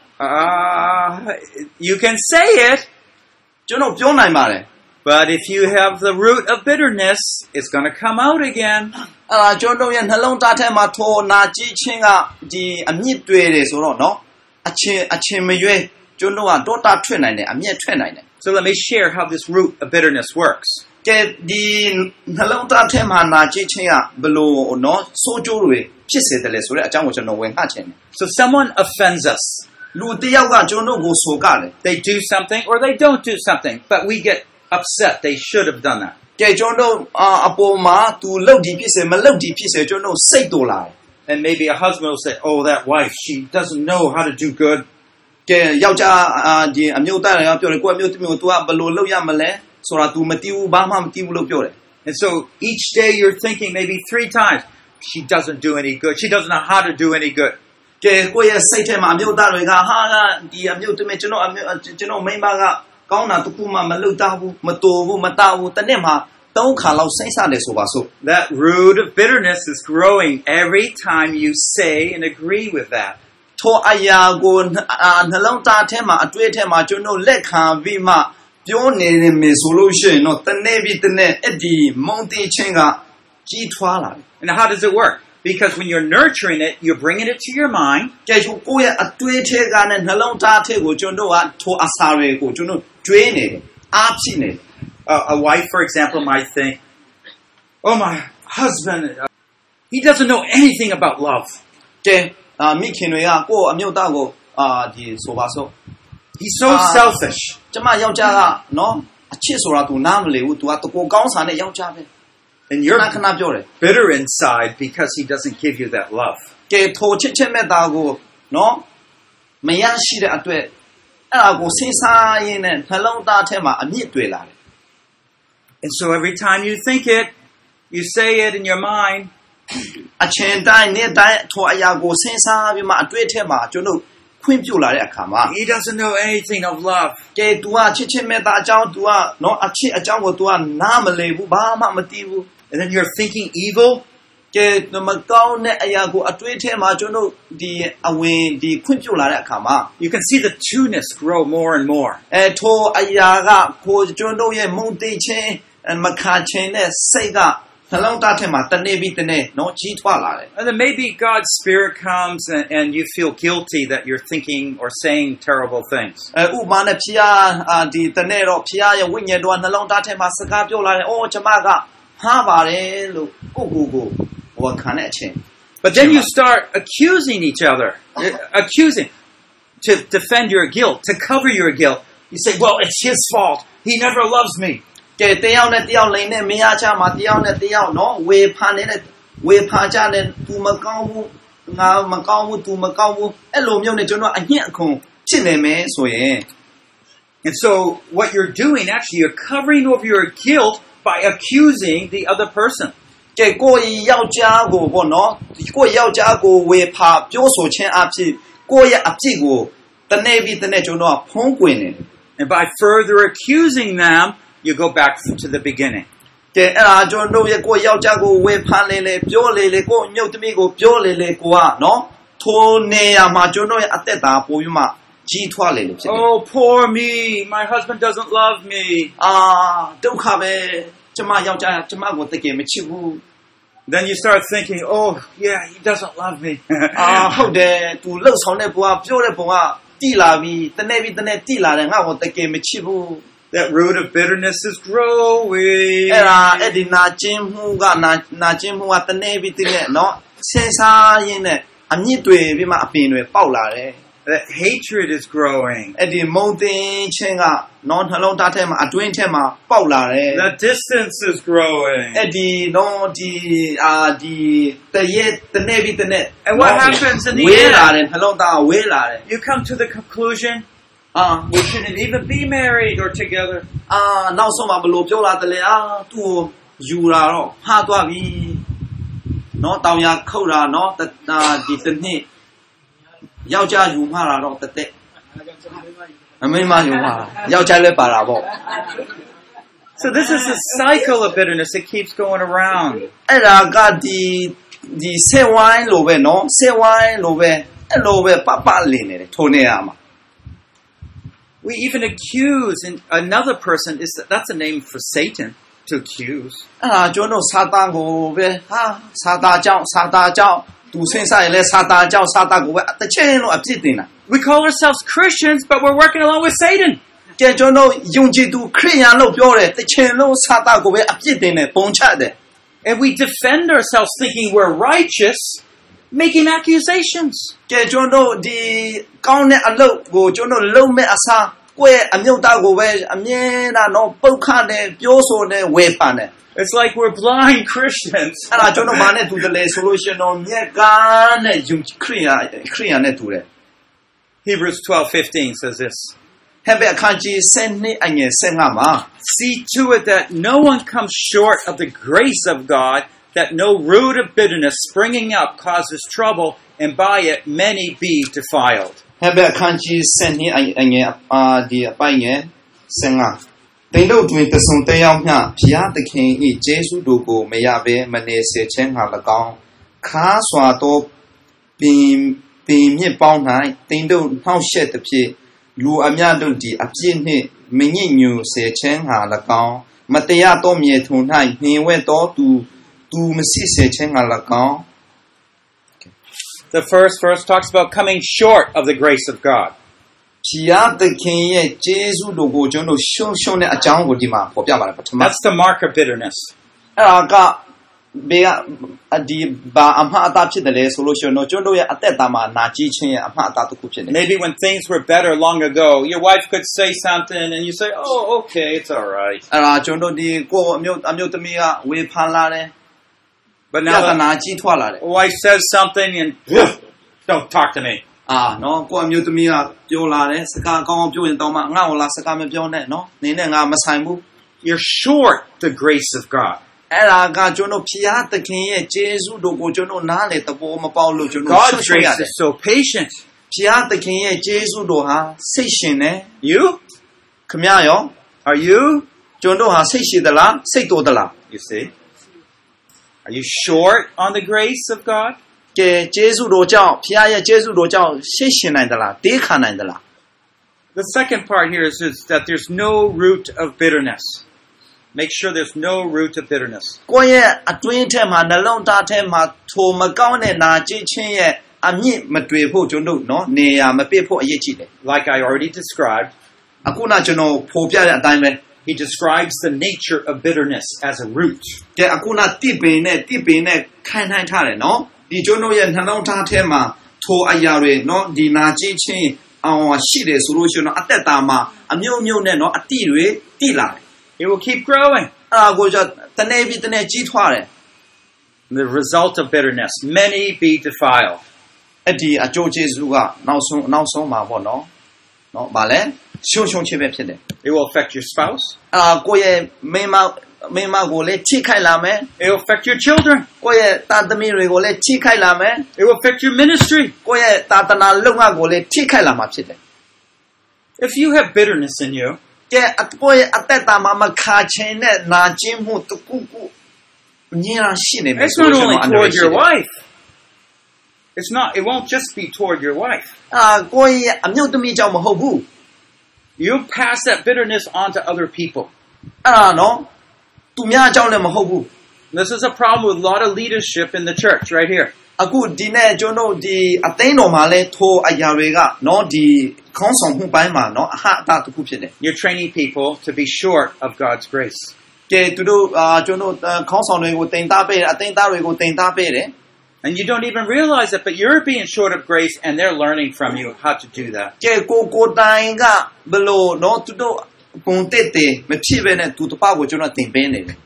Speaker 1: You can say it,
Speaker 2: ကျွန်တော်ပြောနိုင်ပါတယ်
Speaker 1: but if you have the root of bitterness, it's going to come out again.
Speaker 2: ကျွန်တော်ရဲ့နှလုံးသားထဲမှာထိုနာကြည့်ခြင်းကဒီအမြင့်တွေ့တယ်ဆိုတော့နော်အချင်းမရွေးကျွန်တော်ကဒေါသထွက်နိုင်တယ်အမျက်ထွက်နိုင်တယ်
Speaker 1: So let me share how this root of bitterness works.
Speaker 2: ကဲဒီနှလုံးသားထဲမှာနာကြည့်ခြင်းကဘလို့နော်စိုးကျိုးတွေဖြစ်စေတယ်လေဆိုတဲ့အကြောင်းကိုကျွန်တော်ဝင်ခချင်တယ်
Speaker 1: So someone offends us.
Speaker 2: လူတယောက်ကကျွန်တော်ကိုဆိုကတယ်
Speaker 1: They do something or they don't do something, but we get upset. They should have done that.
Speaker 2: ကဲကျွန်တော်အပေါ်မှာသူလှုပ်ဒီဖြစ်စေမလှုပ်ဒီဖြစ်စေကျွန်တော်စိတ်တူလာတယ်
Speaker 1: And maybe a husband will say, oh, that wife, she doesn't know how to do good.
Speaker 2: ကဲယောက်ျားဒီအမျိုးသားတွေကပြောတယ်ကိုယ့်အမျိုးသမီးကို तू ကဘယ်လိုလုပ်ရမလဲဆိုတာ तू မသိဘူးဘာမှမသိဘူးလို့ပြောတယ်
Speaker 1: And so each day you're thinking maybe 3 times, she doesn't do any good. She doesn't know how to do any good.
Speaker 2: ကဲကိုယ့်ရဲ့စိတ်ထဲမှာအမျိုးသားတွေကဟာဒီအမျိုးသမီးကျွန်တော်မိန်းမကကောင်းတာတခုမှမလုပ်တတ်ဘူးမတော်ဘူးမတောက်ဘူးတနေ့မှာ3ခါလောက်စိတ်ဆတယ်ဆိုပါစို့
Speaker 1: That root of bitterness is growing every time you say and agree with that.
Speaker 2: ထိုအရာကိုနှလုံးသားထဲမှာအတွေ့အထဲမှာကျွန်တော်လက်ခံပြီးမှပြောနေမယ်ဆိုလို့ရှိရင်တော့တနေ့ပြီးတနေ့အဲ့ဒီမုန်းတိချင်းကကြီးထွားလာတယ်
Speaker 1: And how does it work? Because when you're nurturing it, you're bringing it to your mind.
Speaker 2: ကဲကိုယ့်ရဲ့အတွေ့အထဲကနဲ့နှလုံးသားထဲကိုကျွန်တော်ကထိုအစာတွေကိုကျွန်တော်ကျွေးနေတယ်အားဖြစ်နေတယ်
Speaker 1: A wife, for example, might think, oh, my husband, he doesn't know anything about love.
Speaker 2: ကဲမိခင်တွေကကိုယ့်အမျိုးသားကိုဒီဆိုပါစို့
Speaker 1: He's so selfish.
Speaker 2: ကျမယောက်ျားကနော်အချစ်ဆိုတာ तू နားမလည်ဘူး तू ကတကောကောင်းစာနဲ့ယောက်ျားပဲ
Speaker 1: And you're
Speaker 2: ခဏပြောတယ်
Speaker 1: bitter inside because he doesn't give you that love.
Speaker 2: ကဲထိုချစ်ချစ်မဲ့တာကိုနော်မရရှိတဲ့အတွက်အဲ့ဒါကိုစဉ်းစားရင်းနဲ့နှလုံးသားထဲမှာအမြင့်တွေ့လာတယ်
Speaker 1: And so every time you think it, you say it in your mind.
Speaker 2: အချိန်တိုင်းနေ့တိုင်းထိုအရာကိုစဉ်းစားပြီးမှအတွေ့အထဲမှာကျွန်တော်ခွင့်ပြုလာတဲ့အခါမှာ
Speaker 1: He doesn't know anything of love.
Speaker 2: ကဲ तू ကချစ်ချစ်မဲ့တာအကြောင်း तू ကနော်အချစ်အကြောင်းကို तू ကနားမလည်ဘူးဘာမှမသိဘူး
Speaker 1: And then you're thinking evil.
Speaker 2: ကဲမကောင်းတဲ့အရာကိုအတွေ့အထဲမှာကျွန်တော်ဒီအဝင်ဒီခွင့်ပြုလာတဲ့အခါမှာ
Speaker 1: You can see the two-ness grow more and more.
Speaker 2: ထိုအရာကကိုကျွန်တော်ရဲ့မုန်းတိချင်းမခါချင်းနဲ့စိတ်ကနှလုံးသားထဲမှာတနေ့ပြီးတနေ့နော်ကြီးထွားလာတယ်
Speaker 1: And then maybe God's Spirit comes and you feel guilty that you're thinking or saying terrible things.
Speaker 2: ဥပမာနဲ့ဖျားဒီတနေ့တော့ဖျားရဲ့ဝိညာဉ်တော်နှလုံးသားထဲမှာစကားပြောလာတယ်။အော်ကျမကမှားပါတယ်လို့ကိုဝန်ခံတဲ့အချိန်
Speaker 1: But then you start accusing each other, accusing to defend your guilt, to cover your guilt. You say, well, it's his fault. He never loves me.
Speaker 2: ကဲတယောက်နဲ့တယောက်လိန်နဲ့မရချမှာတယောက်နဲ့တယောက်နော်ဝေဖန်နေတဲ့ဝေဖန်ကြတဲ့ तू မကောင်းဘူးငါမကောင်းဘူး तू မကောင်းဘူးအဲ့လိုမျိုးနဲ့ကျွန်တော်အညစ်အခွန်ဖြစ်နေမယ်ဆိုရင်
Speaker 1: And so what you're doing, actually, you're covering over your guilt by accusing the other person.
Speaker 2: ကဲကိုယ့်ယောက်ျားကိုပေါ့နော်ကိုယ့်ယောက်ျားကိုဝေဖန်ပြောဆိုခြင်းအဖြစ်ကိုယ့်ရဲ့အဖြစ်ကိုတနေ့ပြီးတနေ့ကျွန်တော်ဖုံးကွယ်နေတယ်
Speaker 1: And by further accusing them, you go back to the beginning.
Speaker 2: ကဲအဲ့ဒါကျွန်တော်ရဲ့ကိုယ့်ယောက်ျားကိုဝေဖန်လေပြောလေကိုယ့်မြို့သမီးကိုပြောလေကိုကနော်ထိုနေရာမှာကျွန်တော်ရဲ့အသက်တာပိုပြီးမှကြီးထွားလေဖြစ်တယ်
Speaker 1: Oh, poor me. My husband doesn't love me.
Speaker 2: ဒုက္ခပဲကျမယောက်ျားကျမကိုတကယ်မချစ်ဘူး
Speaker 1: Then you start thinking, oh, yeah, he doesn't love me.
Speaker 2: ဟုတ်တယ် तू လှုပ်ဆောင်တဲ့ဘဝပြောတဲ့ဘဝတိလာပြီတနေ့ပြီးတနေ့တိလာတယ်ငါ့ကိုတကယ်မချစ်ဘူး
Speaker 1: That root of bitterness is growing.
Speaker 2: အဲ့ဒီနာကျင်မှုကနာကျင်မှုကတနေ့ပြီးတနေ့နော်စဉ်းစားရင်းနဲ့အမြင့်တွေပြီးမှအပင်တွေပေါက်လာတယ်
Speaker 1: That hatred is growing.
Speaker 2: အဲ့ဒီမုန်းတင်ခြင်းကနော်နှလုံးသားထဲမှာအတွင်းထဲမှာပေါက်လာတယ်
Speaker 1: That distance is growing.
Speaker 2: အဲ့ဒီနော်ဒီတရက်တနေ့ပြီးတနေ့
Speaker 1: And what happens in the
Speaker 2: ဝေးလာ
Speaker 1: end?
Speaker 2: တယ်နှလုံးသားဝေးလာတယ်
Speaker 1: You come to the conclusion, we shouldn't even be married or together.
Speaker 2: နောက်ဆုံးမှာဘလို့ပြောလာတယ်လေသူ့ကိုယူလာတော့ဟာသွားပြီနော်တောင်ရခုတ်တာနော်ဒီတစ်နှစ်ယောက်ျားယူမှားတာတော့တသက်အမိန်းမယူမှားယောက်ျားလည်းပါတာပေါ့
Speaker 1: So this is a cycle of bitterness that keeps going around.
Speaker 2: အဲ့ဒါကဒီဆက်ဝိုင်းလိုပဲနော်ဆက်ဝိုင်းလိုပဲအဲ့လိုပဲပလင်နေတယ်ထိုနေရမှာ
Speaker 1: We even accuse another person. That's a name for Satan, to accuse.
Speaker 2: အဲ့ဒါကျွန်တော်စာတန်ကိုပဲစာတာကြောင့်သူဆင်းဆိုင်လဲစာတာကြောင့်စာတာကိုပဲတစ်ချိန်လုံးအပြစ်တင်တာ
Speaker 1: We call ourselves Christians, but we're working along with Satan.
Speaker 2: ကဲကျွန်တော်ယုံကြည်သူခရစ်ယာန်လို့ပြောတယ်တစ်ချိန်လုံးစာတာကိုပဲအပြစ်တင်တယ်ပုံချတယ်
Speaker 1: And we defend ourselves thinking we're righteous, making accusations.
Speaker 2: ကဲကျွန်တော်ဒီကောင်းတဲ့အလုပ်ကိုကျွန်တော်လုံးမဲ့အစားကိုယ့်ရဲ့အမြုပ်သားကိုပဲအမြဲတမ်းတော့ပုတ်ခနဲ့ပြောဆိုနဲ့ဝေဖန်တယ်
Speaker 1: It's like we're blind Christians.
Speaker 2: အဲ့ဒါကျွန်တော်မာနဲ့တူတယ်လေဆိုလို့ရှိရင်တော့မြက်ကန်းနဲ့ယုံခရစ်ယာန်နဲ့တူတယ်
Speaker 1: Hebrews 12:15 says this.
Speaker 2: ဟေဘဲအခန်းကြီး7အငယ်15မှာ
Speaker 1: See to it that no one comes short of the grace of God, that no root of bitterness springing up causes trouble, and by it many be defiled.
Speaker 2: ဟေဘဲအခန်းကြီး7အငယ်ဒီအပိုင်းငယ်15တင်တို့တွင်တဆုံတဲရောက်မျှဘုရားသခင်၏ယေရှုတို့ကိုမရဘဲမနေစေခြင်းငှာ၎င်းခါစွာသောပင်မြင့်ပေါင်း၌တင်တို့နှောက်ရှက်သဖြင့်လူအများတို့သည်အပြစ်နှင့်မငြိညူစေခြင်းငှာ၎င်းမတရားသောမြေထုံ၌နှင်ဝဲသောသူမရှိစေခြင်းငှာ၎င်း
Speaker 1: The first verse talks about coming short of the grace of God.
Speaker 2: ဘုရားသခင်ရဲ့ယေရှုတို့ကိုကျွန်တော်ရှုံတဲ့အကြောင်းကိုဒီမှာဖော်ပြပါတယ်ပထမ
Speaker 1: That's the mark of bitterness.
Speaker 2: အဲ့ဒါကဘေးအဒီဘာအမှားအတားဖြစ်တယ်လေဆိုလို့ရှိရင်တော့ကျွန်တော်ရဲ့အသက်တာမှာနာကျင်ခြင်းရဲ့အမှားအတားတစ်ခုဖြစ်နေ
Speaker 1: Maybe when things were better long ago, your wife could say something and you say, "Oh, okay, it's all right."
Speaker 2: အဲ့ဒါကျွန်တော်ဒီကိုအမျိုးသမီးကဝေဖန်လာတယ်
Speaker 1: But
Speaker 2: ပြဿ
Speaker 1: now
Speaker 2: နာကြီးထွားလာတယ်
Speaker 1: the wife says something and don't talk to me.
Speaker 2: နော်ကိုအမျိုးသမီးကပြောလာတယ်စကားကောင်းပြောရင်တော့မှငါ့ကိုလာစကားမပြောနဲ့နော်နင်းနဲ့ငါမဆိုင်ဘူး
Speaker 1: You're short the grace of God.
Speaker 2: အဲ့ဒါကကျွန်တော်ဘုရားသခင်ရဲ့ယေရှုတို့ကိုကျွန်တော်နားလေသဘောမပေါက်လို့ကျွန်တော်
Speaker 1: God's grace is so patient.
Speaker 2: ဘုရားသခင်ရဲ့ယေရှုတော်ဟာစိတ်ရှင်တယ်
Speaker 1: You?
Speaker 2: ခမရော
Speaker 1: Are you?
Speaker 2: ကျွန်တော်ဟာစိတ်ရှိသလားစိတ်တော်သလား
Speaker 1: You see? Are you short on the grace of God?
Speaker 2: ကဲယေရှုတော်ကြောင့်ဘုရားရဲ့ယေရှုတော်ကြောင့်စိတ်ရှင်နိုင်သလားတေးခံနိုင်သလား
Speaker 1: The second part here is that there's no root of bitterness. Make sure there's no root of bitterness.
Speaker 2: ကိုယ့်ရဲ့အတွင်းထဲမှာနှလုံးသားထဲမှာထိုမကောင်းတဲ့နာကျင်ခြင်းရဲ့အမြင့်မတွေ့ဖို့ကျွန်တော်နော်နေရာမပြည့်ဖို့အရေးကြီးတယ်
Speaker 1: Like I already described,
Speaker 2: အခုနကျွန်တော်ဖော်ပြတဲ့အတိုင်းပဲ
Speaker 1: he describes the nature of bitterness as a root.
Speaker 2: ကဲအခုနတိပင်နဲ့ခိုင်နှိုင်းထားတယ်နော်ဒီကျွန်တော်ရဲ့နှလုံးသားထဲမှာထိုအရာတွေနော်ဒီနာကျင်ခြင်းအောင်ရှိတယ်ဆိုလို့ရှိရင်တော့အသက်တာမှာအမျိုးမျိုးနဲ့နော်အတိတွေတိလာတယ်
Speaker 1: It will keep growing.
Speaker 2: အဲ့ဒါကိုကြတနေ့ပြီးတနေ့ကြီးထွားတယ်
Speaker 1: The result of bitterness, many be defiled.
Speaker 2: အဲ့ဒီအကျိုးကျေးဇူးကနောက်ဆုံးမှာပေါ့နော်ဗာလဲရှုံချပဲဖြစ်တယ်
Speaker 1: It will affect your spouse.
Speaker 2: ကိုယ့်ရဲ့မိမကိုလည်းထိခိုက်လာမယ်
Speaker 1: It will affect your children.
Speaker 2: ကိုယ့်ရဲ့သားသမီးတွေကိုလည်းထိခိုက်လာမယ်
Speaker 1: It will affect your ministry.
Speaker 2: ကိုယ့်ရဲ့သာသနာလုပ်ငန်းကိုလည်းထိခိုက်လာမှာဖြစ်တယ်
Speaker 1: If you have bitterness in you,
Speaker 2: ကဲကိုယ့်ရဲ့အသက်တာမှာမခါချင်တဲ့နာကျင်မှုတစ်ခုခုအမြင်ရရှိနေမယ်
Speaker 1: it's not only toward your wife. It won't just be toward your wife.
Speaker 2: ကိုယ့်ရဲ့အမျိုးသမီးကြောင့်မဟုတ်ဘူး
Speaker 1: You pass that bitterness on to other people.
Speaker 2: နော်သူများကြောင့်လည်းမဟုတ်ဘူး
Speaker 1: This is a problem with a lot of leadership in the church right here.
Speaker 2: အခုဒီနေ့ကျွန်တော်ဒီအသိန်းတော်မှာလဲထိုအရာတွေကနော်ဒီခေါင်းဆောင်မှုပိုင်းမှာနော်အဟအတာတစ်ခုဖြစ်တယ်
Speaker 1: You're training people to be short of God's grace.
Speaker 2: ကဲသူတို့ကျွန်တော်ခေါင်းဆောင်တွေကိုတင်သားပေးတယ်အသိန်းသားတွေကိုတင်သားပေးတယ်
Speaker 1: And you don't even realize it, but you're being short of grace and they're learning from you how to do that.
Speaker 2: ကဲကိုတိုင်ကဘလို့နော်သူတို့ပုံတက်တယ်မဖြစ်ဘဲနဲ့သူတပကိုကျွန်တော်တင်ပေးနေတယ်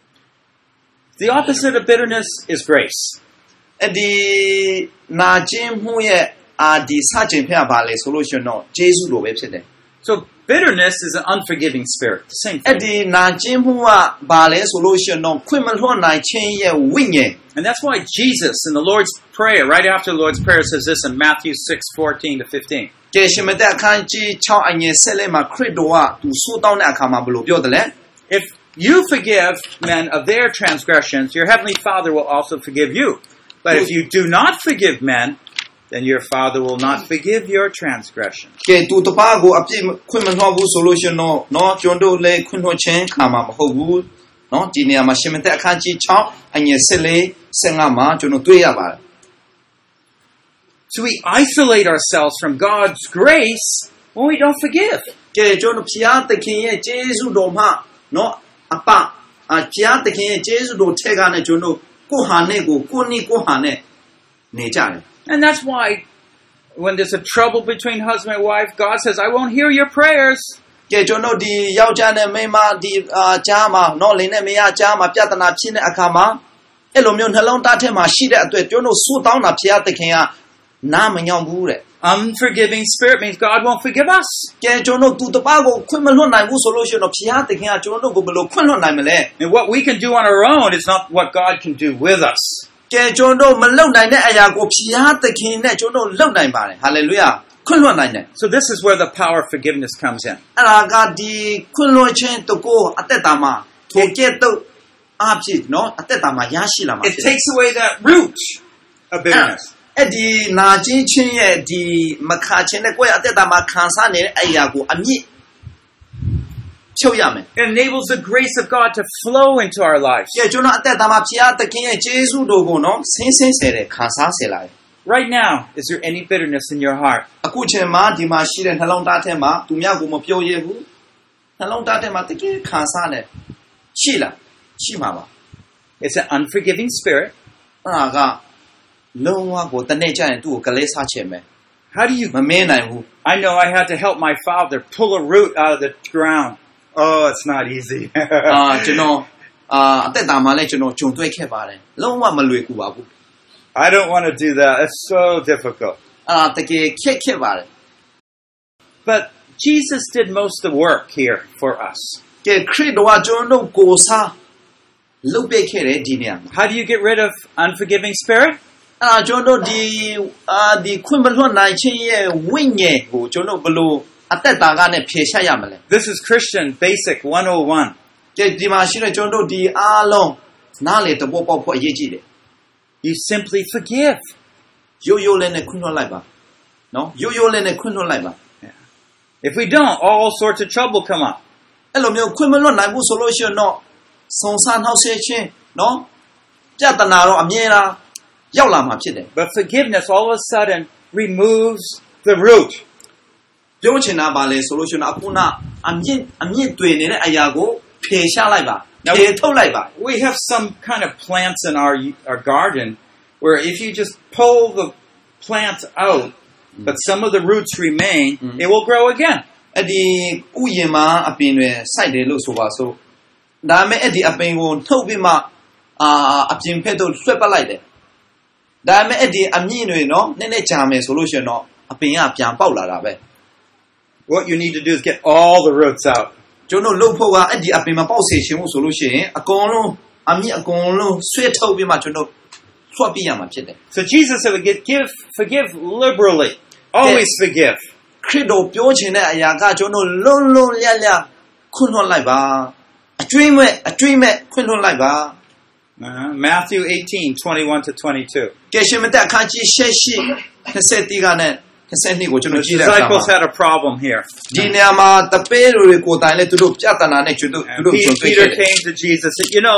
Speaker 1: The opposite of bitterness is grace.
Speaker 2: အဲ့ဒီနာကျင်မှုရဲ့ဒီစကြင်ဖျက်ပါလေဆိုလို့ရှိရင်တော့ဂျေဇုလိုပဲဖြစ်တယ်
Speaker 1: So bitterness is an unforgiving spirit. The same
Speaker 2: အဲ့
Speaker 1: thing.
Speaker 2: ဒီနာကျင်မှုကဘာလဲဆိုလို့ရှိရင်တော့ခွင့်မလွှတ်နိုင်ခြင်းရဲ့ဝိညာဉ်
Speaker 1: And that's why Jesus in the Lord's Prayer, right after the Lord's Prayer, says this in Matthew 6:14 to 15.
Speaker 2: ကဲရှင်မတဲ့အခန်းကြီး6အငယ်7မှာခရစ်တော်ကသူဆိုးတောင်းတဲ့အခါမှာဘယ်လိုပြောတယ်လဲ
Speaker 1: If you forgive men of their transgressions, your heavenly Father will also forgive you. But if you do not forgive men, then your Father will not forgive your transgressions.
Speaker 2: ကဲသူတပကိုအပြစ်ခွင့်မလွှတ်ဘူးဆိုလို့ရှိရင်တော့နော်ကျွန်တော်လည်းခွင့်လွှတ်ခြင်းခါမှာမဟုတ်ဘူးနော်ဒီနေရာမှာရှင်မတဲ့အခန်းကြီး6အငယ်15မှာကျွန်တော်တွေ့ရပါတယ်
Speaker 1: So we isolate ourselves from God's grace when we don't forgive.
Speaker 2: ကဲကျွန်တော်ဖျားသခင်ရဲ့ကျေးဇူးတော်မှာနော်အပဖျားသခင်ရဲ့ကျေးဇူးတော်ထက်ကနေကျွန်တော်ကိုဟာနဲ့ကိုဟာနဲ့နေကြတယ်
Speaker 1: And that's why when there's a trouble between husband and wife, God says, I won't hear your prayers.
Speaker 2: ကဲကျွန်တော်ဒီယောက်ျားနဲ့မိန်းမဒီကြားမှာနော်လင်းနဲ့မယားကြားမှာပြဿနာဖြစ်တဲ့အခါမှာအဲ့လိုမျိုးနှလုံးသားထဲမှာရှိတဲ့အတွက်ကျွန်တော်ဆူတောင်းတာဖျားသခင်ကနားမညောင်းဘူးတဲ့
Speaker 1: Unforgiving spirit means God won't forgive us.
Speaker 2: ကဲကျွန်တော်တို့သူတပားကိုခွင့်မလွတ်နိုင်ဘူးဆိုလို့ရှိရင်တော့ဘုရားသခင်ကကျွန်တော်တို့ကိုဘယ်လိုခွင့်လွတ်နိုင်မလဲ
Speaker 1: And what we can do on our own is not what God can do with us.
Speaker 2: ကဲကျွန်တော်တို့မလုပ်နိုင်တဲ့အရာကိုဘုရားသခင်နဲ့ကျွန်တော်တို့လုပ်နိုင်ပါတယ်ဟာလေလုယာခွင့်လွတ်နိုင်တယ်
Speaker 1: So this is where the power of forgiveness comes in.
Speaker 2: အဲ့ဒါကဒီခွင့်လွတ်ခြင်းတကိုအသက်တာမှာထိုကဲ့သို့အဖြစ်နော်အသက်တာမှာရရှိလာမှာ
Speaker 1: It takes away that root of bitterness.
Speaker 2: အဲ့ဒီနာကျင်ခြင်းရဲ့ဒီမခါခြင်းနဲ့ကိုယ့်ရဲ့အသက်တာမှာခံစားနေတဲ့အရာကိုအမြင့်ဖြုတ်ရမယ်
Speaker 1: It enables the grace of God to flow into our lives.
Speaker 2: ကဲကျွန်တော်အသက်တာမှာဘုရားသခင်ရဲ့ကျေးဇူးတော်ကိုနော်ဆင်းဆဲခံစားစေလာတယ်
Speaker 1: Right now, is there any bitterness in your heart?
Speaker 2: အခုချိန်မှာဒီမှာရှိတဲ့နှလုံးသားထဲမှာသူများကိုမပြောရဘူးနှလုံးသားထဲမှာတကယ်ခံစားနေရှိလားရှိမှာပါ
Speaker 1: It's an unforgiving spirit.
Speaker 2: အဲ့ဒါကလုံးဝကိုတနေ့ကျရင်သူ့ကိုကလေးစားချင်မယ်
Speaker 1: How do you...
Speaker 2: မမင်းနိုင်ဘူး
Speaker 1: I know I had to help my father pull a root out of the ground. Oh, it's not easy.
Speaker 2: ကျွန်တော်အသက်တာမှာလည်းကျွန်တော်ဂျုံတွေ့ခဲ့ပါတယ်လုံးဝမလွယ်ကူပါဘူး
Speaker 1: I don't want to do that. It's so difficult.
Speaker 2: တကယ်ခက်ပါတယ်
Speaker 1: But Jesus did most of the work here for us.
Speaker 2: ကဲခရစ်တော်ကကျွန်တော်တို့ကိုစားလုပ်ပေးခဲ့တဲ့ဒီနေရာမှာ
Speaker 1: How do you get rid of unforgiving spirit?
Speaker 2: ကျွန်တော်ဒီခွင့်မလွတ်နိုင်ခြင်းရဲ့ဝိညာဉ်ကိုကျွန်တော်ဘယ်လိုအသက်တာကနဲ့ဖြေရှာရမလဲ
Speaker 1: This is Christian Basic 101.
Speaker 2: ကဲဒီမှာရှိတဲ့ကျွန်တော်တို့ဒီအားလုံးနားလေတဘောပေါက်ဖို့အရေးကြီးတယ်
Speaker 1: You simply forgive.
Speaker 2: ရိုးလေးနဲ့ခွင့်လွှတ်လိုက်ပါနော်ရိုးလေးနဲ့ခွင့်လွှတ်လိုက်ပါ
Speaker 1: If we don't, all sorts of trouble come up.
Speaker 2: အဲ့လိုမျိုးခွင့်မလွတ်နိုင်ဘူးဆိုလို့ရှိရင်တော့စုံစမ်းနှောက်ယှက်ခြင်းနော်ပြဿနာတော့အမြဲတမ်းရောက်လာမှာဖြစ်တယ်
Speaker 1: But forgiveness all of a sudden removes the root.
Speaker 2: ပြောချင်တာပါလေဆိုလို့ရှိရင်အခုနအမြင့်တွေ့နေတဲ့အရာကိုဖယ်ရှားလိုက်ပါဖယ်ထုတ်လိုက်ပါ
Speaker 1: We have some kind of plants in our garden where if you just pull the plants out, but some of the roots remain, it will grow again.
Speaker 2: အဲ့ဒီဥယျာဉ်မှာအပင်တွေစိုက်တယ်လို့ဆိုပါစို့ဒါပေမဲ့အဲ့ဒီအပင်ကိုထုတ်ပြီးမှအပြင်ဖက်တော့ဆွဲပတ်လိုက်တယ်ဒါပေမဲ့အဲ့ဒီအမြင့်တွေနော်နည်းနည်းကြာမယ်ဆိုလို့ရှိရင်တော့အပင်ကပြန်ပေါက်လာတာပဲ
Speaker 1: What you need to do is get all the roots out.
Speaker 2: ကျွန်တော်လုပ်ဖို့ကအဲ့ဒီအပင်မပေါက်စေချင်ဘူးဆိုလို့ရှိရင်အကုန်လုံးအမြင့်အကုန်လုံးဆွဲထုတ်ပြီးမှကျွန်တော်ဆွတ်ပြရမှာဖြစ်တယ်
Speaker 1: So Jesus said, forgive liberally. Always forgive.
Speaker 2: ခရစ်တော်ပြောချင်တဲ့အရာကကျွန်တော်လွန်လျက်ခွင့်လွှတ်လိုက်ပါအကျွေးမဲ့ခွင့်လွှတ်လိုက်ပါ
Speaker 1: Matthew 18:21 to 22.
Speaker 2: ကဲရှင်မသက်အခန်းကြီး28:23ကနဲ့22ကိုကျွန်တော်ကြည့်
Speaker 1: The
Speaker 2: တဲ့အခါ
Speaker 1: disciples
Speaker 2: မှာ
Speaker 1: had a problem here.
Speaker 2: ဒီနေရာမှာတပည့်တွေကိုတိုင်လဲသူတို့ပြဿနာနဲ့သူတို့
Speaker 1: And
Speaker 2: ကြုံတွေ့ခဲ့
Speaker 1: Peter
Speaker 2: တယ်
Speaker 1: came to Jesus and said,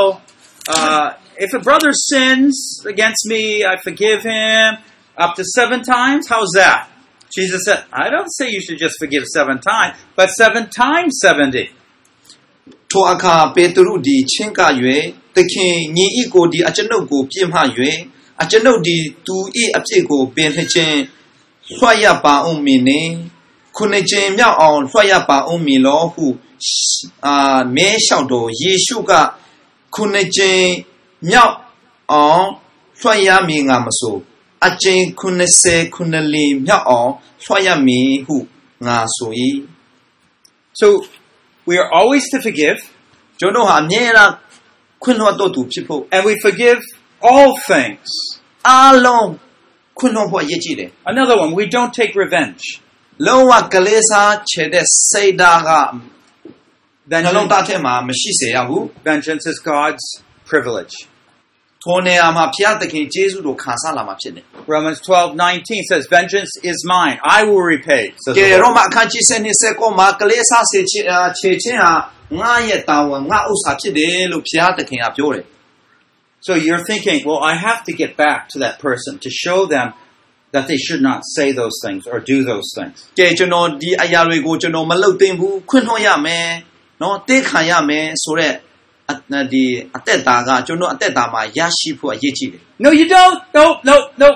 Speaker 1: if a brother sins against me, I forgive him up to 7 times. How's that? Jesus said, I don't say you should just forgive 7 times, but 7 times 70.
Speaker 2: ထိုအခါပေတရုဒီချင်းက၍သခင်ညီဤကိုဒီအကျွန်ုပ်ကိုပြစ်မှ၍အကျွန်ုပ်ဒီသူဤအပြစ်ကိုပင်ခြင်းဆွတ်ရပါအောင်မင်းနေခုနှစ်ကျင်းမြောက်အောင်ဆွတ်ရပါအောင်မီလောဟုမဲလျှောက်တော်ယေရှုကခုနှစ်ကျင်းမြောက်အောင်ဆွတ်ရမည်ငါမဆိုအကျင်း90ခုနှစ်လီမြောက်အောင်ဆွတ်ရမည်ဟုငါဆို၏.
Speaker 1: So we are always to forgive,
Speaker 2: ကျွန်တော်ဟာအမြဲတမ်းခွင့်လွှတ်တော်သူဖြစ်ဖို့
Speaker 1: and we forgive all things.
Speaker 2: အားလုံးခွင့်လွှတ်ဖို့ရည်ကြည်တယ်
Speaker 1: Another one, we don't take revenge.
Speaker 2: လုံးဝကလေးစားချေတဲ့စိတ်ဓာတ်ကနှလုံးသားထဲမှာမရှိစေရဘူး
Speaker 1: Vengeance is God's privilege.
Speaker 2: ထိုနေရာမှာဘုရားသခင်ယေရှုတော်ခံစားလာမှာဖြစ်တယ်
Speaker 1: Romans 12:19 says, vengeance is mine, I will repay. Says
Speaker 2: ကဲ
Speaker 1: the Lord.
Speaker 2: ရောမအခန်းကြီး7:9မှာကလေးစားစေချေခြင်းဟာငါရဲ့တာဝန်ငါဥစ္စာဖြစ်တယ်လို့ဘုရားသခင်ကပြောတယ်
Speaker 1: So you're thinking, well, I have to get back to that person to show them that they should not say those things or do those things.
Speaker 2: ကဲကျွန်တော်ဒီအရာတွေကိုကျွန်တော်မလုပ်သင့်ဘူးခွင့်လွှတ်ရမယ်နော်တေးခံရမယ်ဆိုတော့ဒီအသက်တာကကျွန်တော်အသက်တာမှာရရှိဖို့အရေးကြီးတယ်
Speaker 1: No, you don't. No.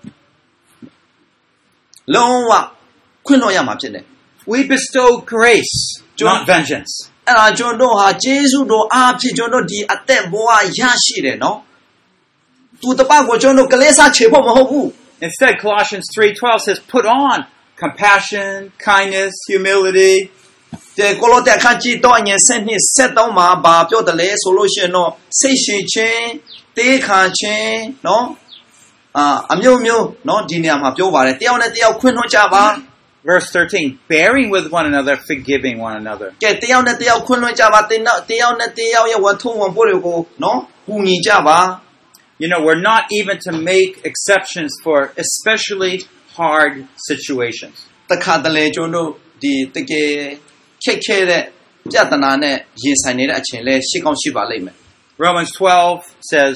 Speaker 2: လုံးဝခွင့်လွှတ်ရမှာဖြစ်တယ်
Speaker 1: We bestow grace, not vengeance.
Speaker 2: အဲ့ဒါကျွန်တော်ဟာယေရှုတော်အားဖြင့်ကျွန်တော်ဒီအသက်ဘဝရရှိတယ်နော်သူတပတ်ကိုကျွန်တော်ကလေးစားချေဖို့မဟုတ်ဘူး
Speaker 1: Instead, Colossians 3:12 says, put on compassion, kindness, humility.
Speaker 2: တဲ့ကိုလိုတဲ့အခန်းကြီးတော့အငယ်7:73မှာဘာပြောတယ်လဲဆိုလို့ရှိရင်တော့စိတ်ရှိခြင်းတေးခံခြင်းနော်အမျိုးမျိုးနော်ဒီနေရာမှာပြောပါတယ်တယောက်နဲ့တယောက်ခွင့်လွှတ်ကြပါ
Speaker 1: Verse 13, bearing with one another, forgiving one another.
Speaker 2: ကဲတယောက်နဲ့တယောက်ခွင့်လွှတ်ကြပါတယောက်နဲ့တယောက်ရဲ့ဝန်ထုံးဝန်ပိုးတွေကိုနော်ကူညီကြပါ
Speaker 1: You know, we're not even to make exceptions for especially hard situations.
Speaker 2: တခါတလေကျွန်တော်ဒီတကယ်ခက်ခဲတဲ့ပြဿနာနဲ့ရင်ဆိုင်နေတဲ့အချိန်လဲရှိကောင်းရှိပါလိမ့်မယ်
Speaker 1: Romans 12 says,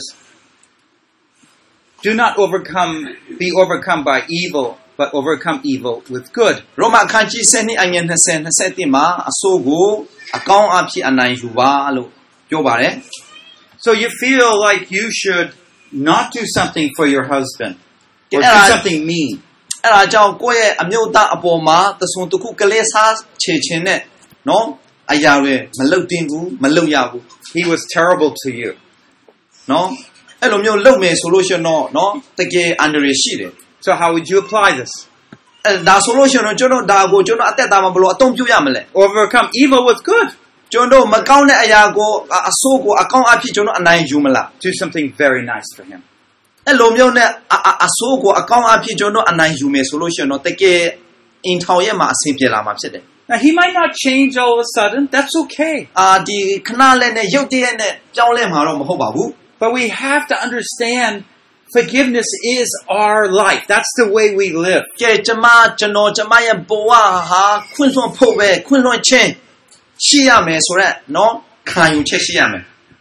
Speaker 1: do not be overcome by evil, but overcome evil with good.
Speaker 2: ရောမအခန်းကြီး7အငယ်20-21မှာအဆိုးကိုအကောင်းအဖြစ်အနိုင်ယူပါလို့ပြောပါတယ်
Speaker 1: So you feel like you should not do something for your husband or do something mean.
Speaker 2: အဲ့ဒါကြောင့်ကိုယ့်ရဲ့အမျိုးသားအပေါ်မှာတဆုံတစ်ခုကလေးစားချေခြင်းနဲ့နော်အရာတွေမလုပ်တင်ဘူးမလုပ်ရဘူး
Speaker 1: He was terrible to you.
Speaker 2: နော်အဲ့လိုမျိုးလုပ်မယ်ဆိုလို့ရှိရင်တော့နော်တကယ်အန္တရာယ်ရှိတယ်
Speaker 1: So how would you apply this?
Speaker 2: အဲ့ဒါဆိုလို့ရှိရင်တော့ကျွန်တော်ဒါကိုကျွန်တော်အသက်တာမှာဘယ်လိုအသုံးပြုရမလဲ
Speaker 1: Overcome evil with good.
Speaker 2: ကျွန်တော်မကောင်းတဲ့အရာကိုအဆိုးကိုအကောင်းအဖြစ်ကျွန်တော်အနိုင်ယူမလား
Speaker 1: Do something very nice for him.
Speaker 2: အဲ့လိုမျိုးနဲ့အဆိုးကိုအကောင်းအဖြစ်ကျွန်တော်အနိုင်ယူမယ်ဆိုလို့ရှိရင်တော့တကယ်အင်ထောင်ရဲ့မှာအဆင်ပြေလာမှာဖြစ်တယ်
Speaker 1: Now he might not change all of a sudden. That's okay.
Speaker 2: ဒီခဏလေးနဲ့ရုတ်တရက်နဲ့ပြောင်းလဲမှာတော့မဟုတ်ပါဘူး
Speaker 1: But we have to understand forgiveness is our life. That's the way we live.
Speaker 2: ကဲကျွန်မရဲ့ဘဝဟာခွင့်လွှတ်ဖို့ပဲခွင့်လွှတ်ခြင်းရှိရမယ်ဆိုတော့နော်ခံယူချက်ရှိရမယ်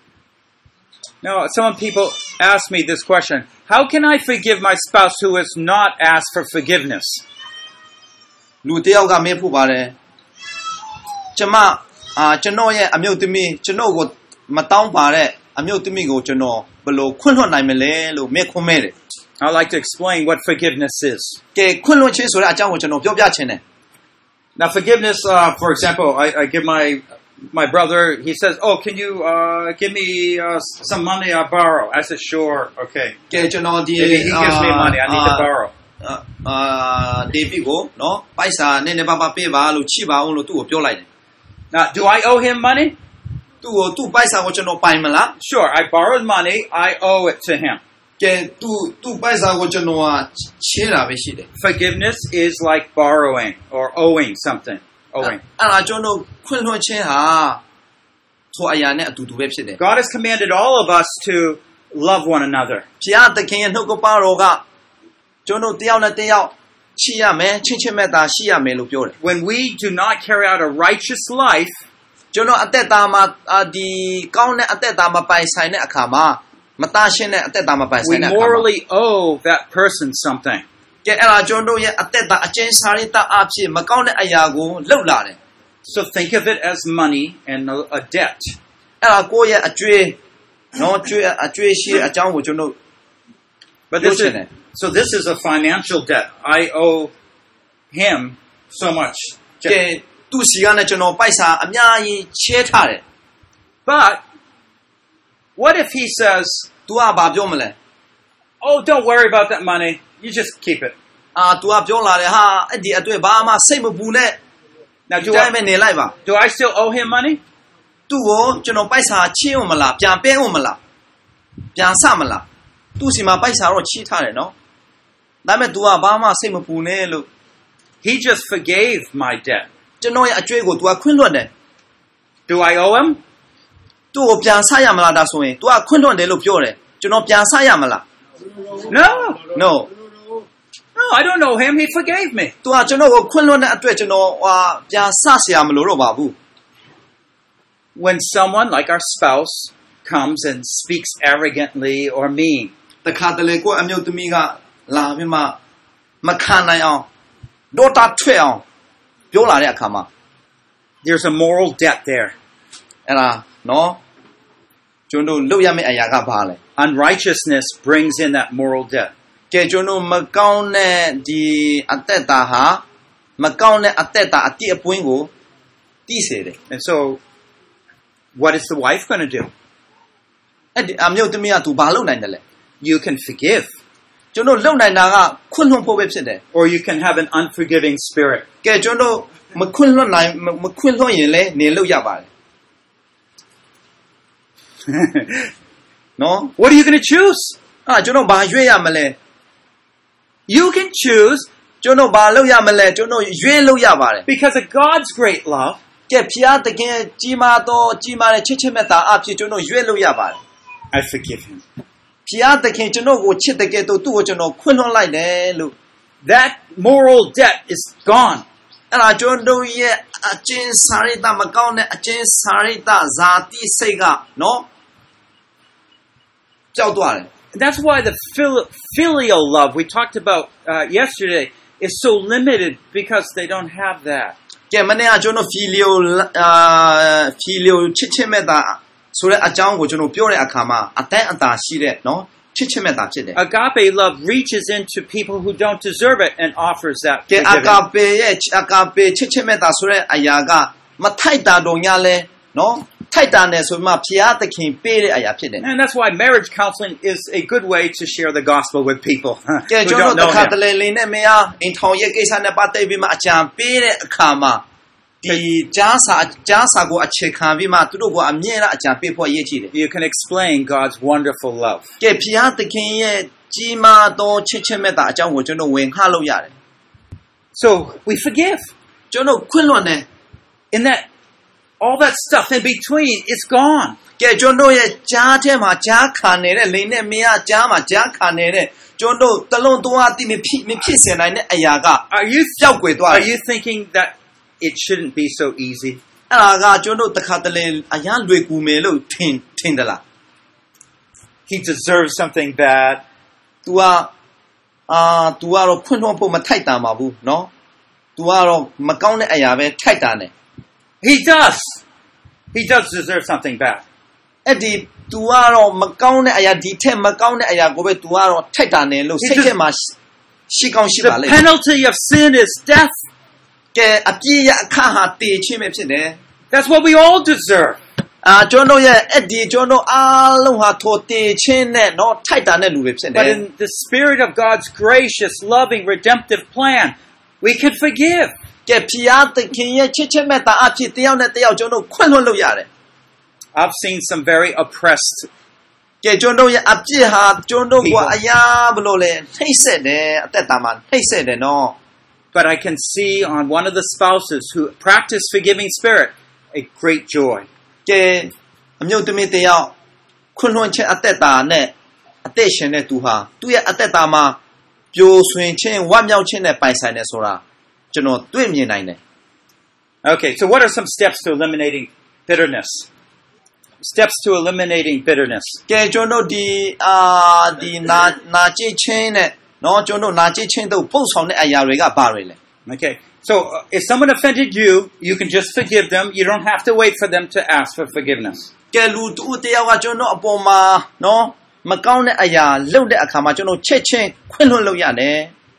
Speaker 1: Now, some people ask me this question. How can I forgive my spouse who has not asked for forgiveness?
Speaker 2: လူတယောက်ကမေးဖို့ပါတယ်ကျွန်တော်ရဲ့အမျိုးသမီးကျွန်တော်ကိုမတောင်းပါတဲ့အမျိုးသမီးကိုကျွန်တော်ဘယ်လိုခွင့်လွှတ်နိုင်မလဲလို့မေးခွန်းမဲတယ်
Speaker 1: I'd like to explain what forgiveness is.
Speaker 2: ကဲခွင့်လွှတ်ခြင်းဆိုတဲ့အကြောင်းကိုကျွန်တော်ပြောပြချင်တယ်
Speaker 1: Now, forgiveness, for example, I give my brother, he says, oh, can you give me some money I borrow? I said, sure, okay.
Speaker 2: ကဲကျွန်တော်ဒီ
Speaker 1: Maybe he gives me money, I need to borrow.
Speaker 2: ဒေးဗစ်ကိုနော်ပိုက်စာနည်းနည်းပါးပေးပါလို့ချိပါအောင်လို့သူ့ကိုပြောလိုက်တယ်
Speaker 1: Now, do I owe him money?
Speaker 2: သူ့ပိုက်စာကိုကျွန်တော်ပိုင်မလား
Speaker 1: Sure, I borrowed money, I owe it to him.
Speaker 2: ကဲသူ့ပိုက်စာကိုကျွန်တော်ချေးတာပဲရှိတယ်
Speaker 1: Forgiveness is like borrowing or owing something. Owing.
Speaker 2: အဲ့ဒါကျွန်တော်ခွင့်လွှတ်ခြင်းဟာထိုအရာနဲ့အတူတူပဲဖြစ်တယ်
Speaker 1: God has commanded all of us to love one another.
Speaker 2: ဘုရားသခင်ရဲ့နှုတ်ကပတော်ကကျွန်တော်တယောက်နဲ့တယောက်ရှိရမယ်ချင်းမေတ္တာရှိရမယ်လို့ပြောတယ်
Speaker 1: When we do not carry out a righteous life,
Speaker 2: ကျွန်တော်အသက်တာမှာဒီကောင်းတဲ့အသက်တာမှာပိုင်ဆိုင်တဲ့အခါမှာမတရှင်းတဲ့အသက်တာမှာပိုင်ဆိုင်
Speaker 1: we
Speaker 2: တဲ့အခါမှာ
Speaker 1: morally owe that person something.
Speaker 2: ကဲအဲ့ဒါကျွန်တော်ရဲ့အသက်တာအကျဉ်းစားရတဲ့အဖြစ်မကောင်းတဲ့အရာကိုလှုပ်လာတယ်
Speaker 1: So think of it as money and a debt.
Speaker 2: အဲ့ဒါကိုယ့်ရဲ့အကျွေးနော်ကျွေးရှိအကြောင်းကိုကျွန်တော်
Speaker 1: But this is a financial debt. I owe him so much.
Speaker 2: ကဲသူစီကနဲ့ကျွန်တော်ပိုက်စာအများကြီးချဲထားတယ်
Speaker 1: But what if he says,
Speaker 2: तू ကဘာပြောမလဲ
Speaker 1: oh, don't worry about that money. You just keep it.
Speaker 2: तू ကပြောလာတယ်ဟာအဲ့ဒီအတွက်ဘာမှစိတ်မပူနဲ့
Speaker 1: Now,
Speaker 2: ဒီတိုင်းပဲနေလိုက်ပါ
Speaker 1: do I still owe him money?
Speaker 2: သူ့ကိုကျွန်တော်ပိုက်စာချေးအောင်မလားပြန်ပေးအောင်မလားပြန်ဆမလားသူ့စီမှာပိုက်စာတော့ချေးထားတယ်နော်ဒါပေမဲ့ तू ကဘာမှစိတ်မပူနဲ့လို့
Speaker 1: He just forgave my debt.
Speaker 2: ကျွန်တော်ရဲ့အကျွေးကို तू ကခွင့်လွှတ်တယ်
Speaker 1: Do I owe him?
Speaker 2: သူ့ကိုပြန်ဆရမလားဒါဆိုရင် तू ကခွင့်လွှတ်တယ်လို့ပြောတယ်ကျွန်တော်ပြန်ဆရမလား
Speaker 1: No.
Speaker 2: No
Speaker 1: No, I don't owe him. He forgave me.
Speaker 2: तू ကကျွန်တော်ကိုခွင့်လွှတ်တဲ့အတွက်ကျွန်တော်ပြန်ဆဆရာမလို့တော့ပါဘူး
Speaker 1: When someone like our spouse comes and speaks arrogantly or mean,
Speaker 2: တခါတလေကိုအမျိုးသမီးကလာပြီးမှမခံနိုင်အောင်ဒေါတာထွက်အောင်ပြောလာတဲ့အခါမှာ
Speaker 1: there's a moral debt there.
Speaker 2: အဲ့ဒါနော်ကျွန်တော်လုပ်ရမယ့်အရာကဘာလဲ
Speaker 1: Unrighteousness brings in that moral debt.
Speaker 2: ကဲကျွန်တော်မကောင်းတဲ့ဒီအသက်တာဟာမကောင်းတဲ့အသက်တာအတိအပွင့်ကိုတည်စေတယ်
Speaker 1: And so, what is the wife going to do?
Speaker 2: အဲ့ဒီအမျိုးသမီးကသူဘာလုပ်နိုင်တယ်လဲ
Speaker 1: You can forgive.
Speaker 2: ကျွန်တော်လုံနိုင်တာကခွင့်လွှတ်ဖို့ပဲဖြစ်တယ်
Speaker 1: or you can have an unforgiving spirit.
Speaker 2: ကဲကျွန်တော်မခွင့်လွှတ်ရင်လည်းနေလို့ရပါတယ် နော်
Speaker 1: What are you going to choose?
Speaker 2: ကျွန်တော်ဘာရွေးရမလဲ
Speaker 1: You can choose
Speaker 2: ကျွန်တော်ဘာလုပ်ရမလဲကျွန်တော်ရွေးလို့ရပါတယ်
Speaker 1: because of God's great love.
Speaker 2: ကဲဖျားတကယ်ကြီးမားတဲ့ချစ်မေတ္တာအဖြစ်ကျွန်တော်ရွေးလို့ရပါတယ်
Speaker 1: I forgive him.
Speaker 2: ဖျားတခင်ကျွန်တော်ကိုချစ်တကယ်တော့သူ့ကိုကျွန်တော်ခွင့်လွှတ်လိုက်တယ်လို့
Speaker 1: That moral debt is gone.
Speaker 2: အဲ့ဒါကျွန်တော်ရဲ့အကျဉ်းစာရိတ္တမကောင်းတဲ့အကျဉ်းစာရိတ္တဇာတိစိတ်ကနော်ကြောက်သွားတယ်
Speaker 1: That's why the filial love we talked about yesterday is so limited because they don't have that.
Speaker 2: ကဲမနေ့ကကျွန်တော် filial ချစ်မေတ္တာဆိုတဲ့အကြောင်းကိုကျွန်တော်ပြောတဲ့အခါမှာအတန်းအတာရှိတဲ့နော်ချစ်မေတ္တာဖြစ်တယ်
Speaker 1: Agape love reaches into people who don't deserve it and offers that.
Speaker 2: ကဲagape ချစ်မေတ္တာဆိုတဲ့အရာကမထိုက်တာတော့ညလဲနော်ထိုက်တာနဲ့ဆိုမှဖျားသခင်ပေးတဲ့အရာဖြစ်တယ်
Speaker 1: And that's why marriage counseling is a good way to share the gospel with people
Speaker 2: ကဲ
Speaker 1: who
Speaker 2: ကျွန်
Speaker 1: don't
Speaker 2: တော်
Speaker 1: know
Speaker 2: တခါတ
Speaker 1: him.
Speaker 2: လေလေးနဲ့မယားအိမ်ထောင်ရဲ့ကိစ္စနဲ့ပတ်သက်ပြီးမှအကြံပေးတဲ့အခါမှာဒီကြားစာကိုအခြေခံပြီးမှသူတို့ကအမြဲတမ်းအကြံပေးဖို့အရေးကြီးတယ်
Speaker 1: You can explain God's wonderful love.
Speaker 2: ကဲဖျားသခင်ရဲ့ကြီးမားသောချစ်မေတ္တာအကြောင်းကိုကျွန်တော်ဝင်ခလို့ရတယ်
Speaker 1: So we forgive.
Speaker 2: ကျွန်တော်ခွင့်လွှတ်တယ်
Speaker 1: In that, all that stuff in between is gone.
Speaker 2: ကဲကျွန်တော်ရဲ့ကြားထဲမှာကြားခံနေတဲ့လိန်နဲ့မယားကြားမှာကြားခံနေတဲ့ကျွန်တော်တလုံးသွားတိမဖြစ်စေနိုင်တဲ့အရာက
Speaker 1: Are you
Speaker 2: ကြောက်ွယ်သွားတယ်
Speaker 1: Are you thinking that it shouldn't be so easy?
Speaker 2: အဲ့ဒါကကျွန်တော်တခါတလေအရန်လွယ်ကူမယ်လို့ထင်တယ်လား
Speaker 1: He deserves something bad.
Speaker 2: तू ကတော့ခွင့်လွှတ်ဖို့မထိုက်တာပါဘူးเนาะ तू ကတော့မကောင်းတဲ့အရာပဲထိုက်တာနဲ့
Speaker 1: He does. He does deserve something bad.
Speaker 2: အဲ့ဒီ तू ကတော့မကောင်းတဲ့အရာဒီထက်မကောင်းတဲ့အရာကိုပဲ तू ကတော့ထိုက်တာနဲ့လို့စိတ်ထဲမှာရှိကောင်းရှိပါလိမ့်
Speaker 1: The penalty of sin is death.
Speaker 2: ကဲအပြည့်ရအခါဟာတည်ခြင်းပဲဖြစ်တယ်
Speaker 1: That's what we all deserve.
Speaker 2: ကျွန်တော်ရဲ့အဲ့ဒီကျွန်တော်အားလုံးဟာထိုတည်ခြင်းနဲ့เนาะထိုက်တာနဲ့လူပဲဖြစ်တယ်
Speaker 1: But in the spirit of God's gracious, loving, redemptive plan, we can forgive.
Speaker 2: ကဲဖျားသခင်ရဲ့ချစ်မေတ္တာအဖြစ်တယောက်နဲ့တယောက်ကျွန်တော်ခွင့်လွှတ်လို့ရတယ်
Speaker 1: I've seen some very oppressed.
Speaker 2: ကဲကျွန်တော်ရဲ့အပြစ်ဟာကျွန်တော်ကအရာဘလို့လဲနှိမ့်ဆက်တယ်အသက်တာမှာနှိမ့်ဆက်တယ်เนาะ
Speaker 1: But I can see on one of the spouses who practice forgiving spirit a great joy.
Speaker 2: ကဲအမျိုးသမီးတယောက်ခွင့်လွှတ်ခြင်းအသက်တာနဲ့အသက်ရှင်တဲ့သူဟာသူ့ရဲ့အသက်တာမှာပျော်ရွှင်ခြင်းဝမ်းမြောက်ခြင်းနဲ့ပိုင်ဆိုင်တယ်ဆိုတာကျွန်တော်တွေ့မြင်နိုင်တယ်
Speaker 1: Okay, so what are some steps to eliminating bitterness? Steps to eliminating bitterness.
Speaker 2: ကဲကျွန်တော်ဒီနာကြည့်ခြင်းနဲ့เนาะကျွန်တော်နာကြည့်ခြင်းတို့ပို့ဆောင်တဲ့အရာတွေကဘာတွေလဲ
Speaker 1: Okay, so if someone offended you, you can just forgive them. You don't have to wait for them to ask for forgiveness.
Speaker 2: ကဲလူတူတယောက်ကကျွန်တော်အပေါ်မှာเนาะမကောင်းတဲ့အရာလုပ်တဲ့အခါမှာကျွန်တော်ချက်ချင်းခွင့်လွှတ်လို့ရတယ်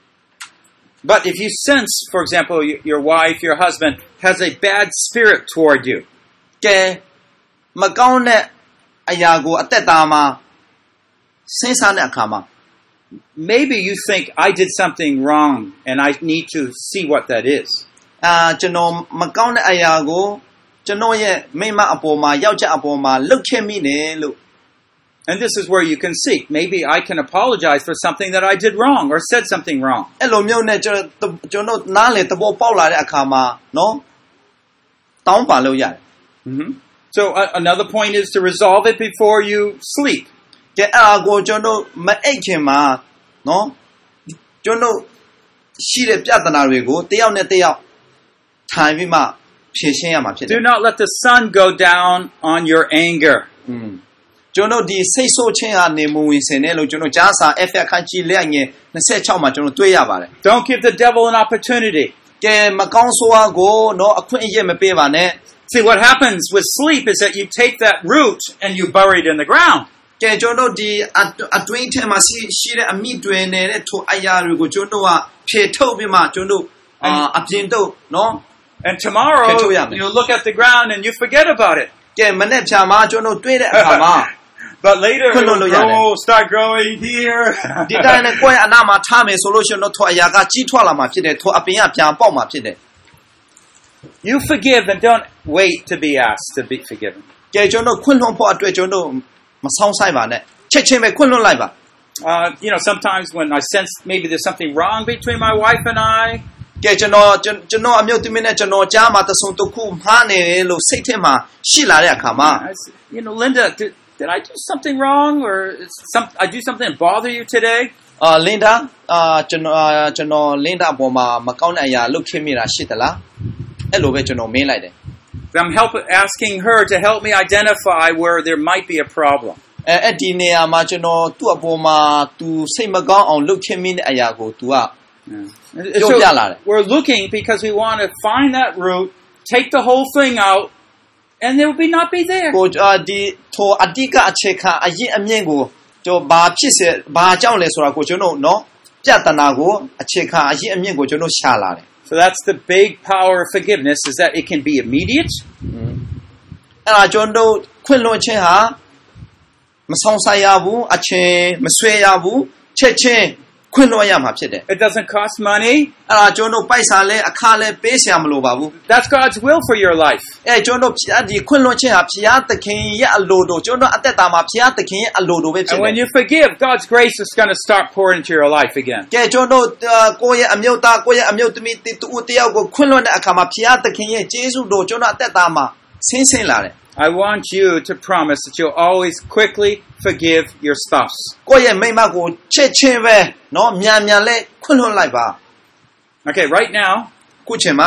Speaker 1: But if you sense, for example, your wife, your husband has a bad spirit toward you,
Speaker 2: ကဲမကောင်းတဲ့အရာကိုအသက်တာမှာစဉ်းစားတဲ့အခါမှာ
Speaker 1: maybe you think I did something wrong and I need to see what that is.
Speaker 2: ကျွန်တော်မကောင်းတဲ့အရာကိုကျွန်တော်ရဲ့မိမအပေါ်မှာယောက်ျားအပေါ်မှာလုပ်ခဲ့မိတယ်လို့
Speaker 1: And this is where you can seek. Maybe I can apologize for something that I did wrong or said something wrong.
Speaker 2: အဲ့လိုမျိုးနဲ့ကျွန်တော်နားလေသဘောပေါက်လာတဲ့အခါမှာနော်တောင်းပန်လို့ရတယ်
Speaker 1: So another point is to resolve it before you sleep.
Speaker 2: ကဲအဲ့ဒါကိုကျွန်တော်မအိတ်ခင်မှာနော်ကျွန်တော်ရှိတဲ့ပြဿနာတွေကိုတယောက်နဲ့တယောက်ထိုင်ပြီးမှဖြေရှင်းရမှာဖြစ်တယ်
Speaker 1: Do not let the sun go down on your anger.
Speaker 2: ကျွန်တော်ဒီစိတ်ဆိုးခြင်းကနေမဝင်စင်နဲ့လို့ကျွန်တော်ကြားစာ F အခန်းကြီးလက်ငယ်26မှာကျွန်တော်တွေ့ရပါတယ်
Speaker 1: Don't give the devil an opportunity.
Speaker 2: ကဲမကောင်းဆိုးအားကိုနော်အခွင့်အရေးမပေးပါနဲ့
Speaker 1: See, what happens with sleep is that you take that root and you bury it in the ground.
Speaker 2: ကဲကျွန်တော်ဒီအတွင်းထဲမှာရှိတဲ့အမိတွင်နေတဲ့ထိုအရာတွေကိုကျွန်တော်ကဖြေထုတ်ပြီးမှကျွန်တော်အပြင်တော့နော်
Speaker 1: And tomorrow you look at the ground and you forget about it.
Speaker 2: ကဲမနေ့ဖြာမှာကျွန်တော်တွေ့တဲ့အခါမှာ
Speaker 1: But later,
Speaker 2: Kun
Speaker 1: it'll
Speaker 2: lo
Speaker 1: grow, start growing here.
Speaker 2: ဒီတိုင်းနဲ့ကိုယ့်ရဲ့အနာမှာထားမယ်ဆိုလို့ရှိရင်တော့ထိုအရာကကြီးထွားလာမှာဖြစ်တယ်ထိုအပင်ကပြန်ပေါက်မှာဖြစ်တယ်
Speaker 1: You forgive and don't wait to be asked to be forgiven.
Speaker 2: ကဲကျွန်တော်ခွင့်လွှတ်ဖို့အတွက်ကျွန်တော်မဆောင်ဆိုင်ပါနဲ့ချက်ချင်းပဲခွင့်လွှတ်လိုက်ပါ
Speaker 1: Sometimes when I sense maybe there's something wrong between my wife and I,
Speaker 2: ကဲကျွန်တော်အမျိုးသမီးနဲ့ကျွန်တော်ကြားမှာတဆုံတစ်ခုမှားနေတယ်လို့စိတ်ထဲမှာရှိလာတဲ့အခါမှာ
Speaker 1: Linda, did I do something wrong or I do something that bother you today?
Speaker 2: Linda ကျွန်တော် Linda အပေါ်မှာမကောင်းတဲ့အရာလုပ်ခဲ့မိတာရှိသလားအဲ့လိုပဲကျွန်တော်မေးလိုက်တယ်
Speaker 1: I'm asking her to help me identify where there might be a problem.
Speaker 2: အဲ့ဒီနေရာမှာကျွန်တော်သူ့အပေါ်မှာ तू စိတ်မကောင်းအောင်လုပ်ခဲ့မိတဲ့အရာကို तू က
Speaker 1: So we're looking because we want to find that root, take the whole thing out, and there will not be there.
Speaker 2: ကိုဒီထိုအတိကအချက်ခါအရင်အမြင့်ကိုကျွန်တော်ဘာဖြစ်စေဘာကြောင့်လဲဆိုတာကိုကျွန်တော်နော်ပြဿနာကိုအချက်ခါအရင်အမြင့်ကိုကျွန်တော်ရှာလာတယ်
Speaker 1: So that's the big power of forgiveness, is that it can be immediate.
Speaker 2: အဲ့ဒါကျွန်တော်ခွင့်လွှတ်ခြင်းဟာမဆောင်ဆိုင်ရဘူးအချင်းမဆွဲရဘူးချက်ချင်းခွင့်လွှတ်ရမှာဖြစ်တယ်
Speaker 1: It doesn't cost money.
Speaker 2: အဲ့ဒါကျွန်တော်ပိုက်ဆံလဲအခါလဲပေးစရာမလိုပါဘူး
Speaker 1: That's God's will for your life.
Speaker 2: အဲ့ကျွန်တော်ဒီခွင့်လွှတ်ခြင်းဟာဖျားသခင်ရဲ့အလိုတော်ကျွန်တော်အသက်တာမှာဖျားသခင်ရဲ့အလိုတော်ပဲဖြစ်တယ်
Speaker 1: And when you forgive, God's grace is going to start pouring into your life again.
Speaker 2: ကဲကျွန်တော်ကိုယ့်ရဲ့အမျိုးသားကိုယ့်ရဲ့အမျိုးသမီးတူတယောက်ကိုခွင့်လွှတ်တဲ့အခါမှာဖျားသခင်ရဲ့ကျေးဇူးတော်ကျွန်တော်အသက်တာမှာဆင်းလာတယ်
Speaker 1: I want you to promise that you'll always quickly forgive your spouse.
Speaker 2: ကိုယ့်ရဲ့မိန်းမကိုချက်ချင်းပဲเนาะမြန်လဲခွင့်လွှတ်လိုက်ပါ
Speaker 1: Okay, right now,
Speaker 2: ခုချိန်မှာ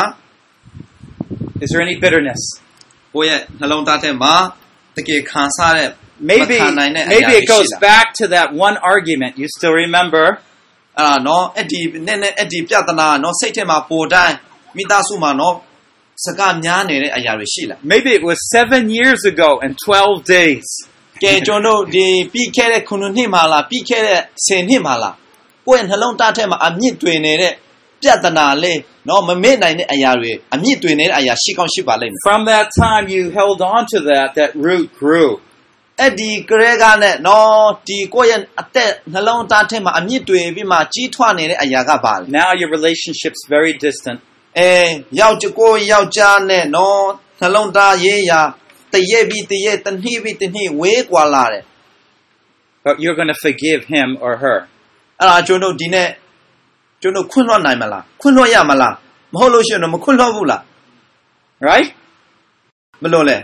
Speaker 1: is there any bitterness?
Speaker 2: ကိုယ့်ရဲ့နှလုံးသားထဲမှာတကယ်ခံစားတဲ့
Speaker 1: Maybe it goes back to that one argument. You still remember?
Speaker 2: เนาะအဲ့ဒီပြဿနာเนาะစိတ်ထဲမှာပေါ်တိုင်းမိသားစုမှာเนาะစကားများနေတဲ့အရာတွေရှိလား
Speaker 1: Maybe it was 7 years ago and 12 days.
Speaker 2: ကဲကျွန်တော်ဒီပြီးခဲ့တဲ့9နှစ်မှာလားပြီးခဲ့တဲ့10နှစ်မှာလားကိုယ့်ရဲ့နှလုံးသားထဲမှာအမြင့်တွင်နေတဲ့ပြဿနာလေးเนาะမမေ့နိုင်တဲ့အရာတွေအမြင့်တွင်နေတဲ့အရာရှိကောင်းရှိပါလိမ့်မယ်
Speaker 1: From that time you held on to that root grew.
Speaker 2: အဲ့ဒီကလေးကနဲ့เนาะဒီကိုယ့်ရဲ့အသက်နှလုံးသားထဲမှာအမြင့်တွင်ပြီးမှကြီးထွားနေတဲ့အရာကပါလေ
Speaker 1: Now your relationship's very distant.
Speaker 2: ယောက်ျားနဲ့เนาะနှလုံးသားရေးရာတရက်ပြီးတရက်တနှစ်ပြီးတနှစ်ဝေးကွာလာတယ်
Speaker 1: But you're going to forgive him or her.
Speaker 2: အဲ့ဒါကျွန်တော်ဒီနေ့ကျွန်တော်ခွင့်လွှတ်နိုင်မလားခွင့်လွှတ်ရမလားမဟုတ်လို့ရှိရင်တော့မခွင့်လွှတ်ဘူးလား
Speaker 1: Right?
Speaker 2: မလို့လဲ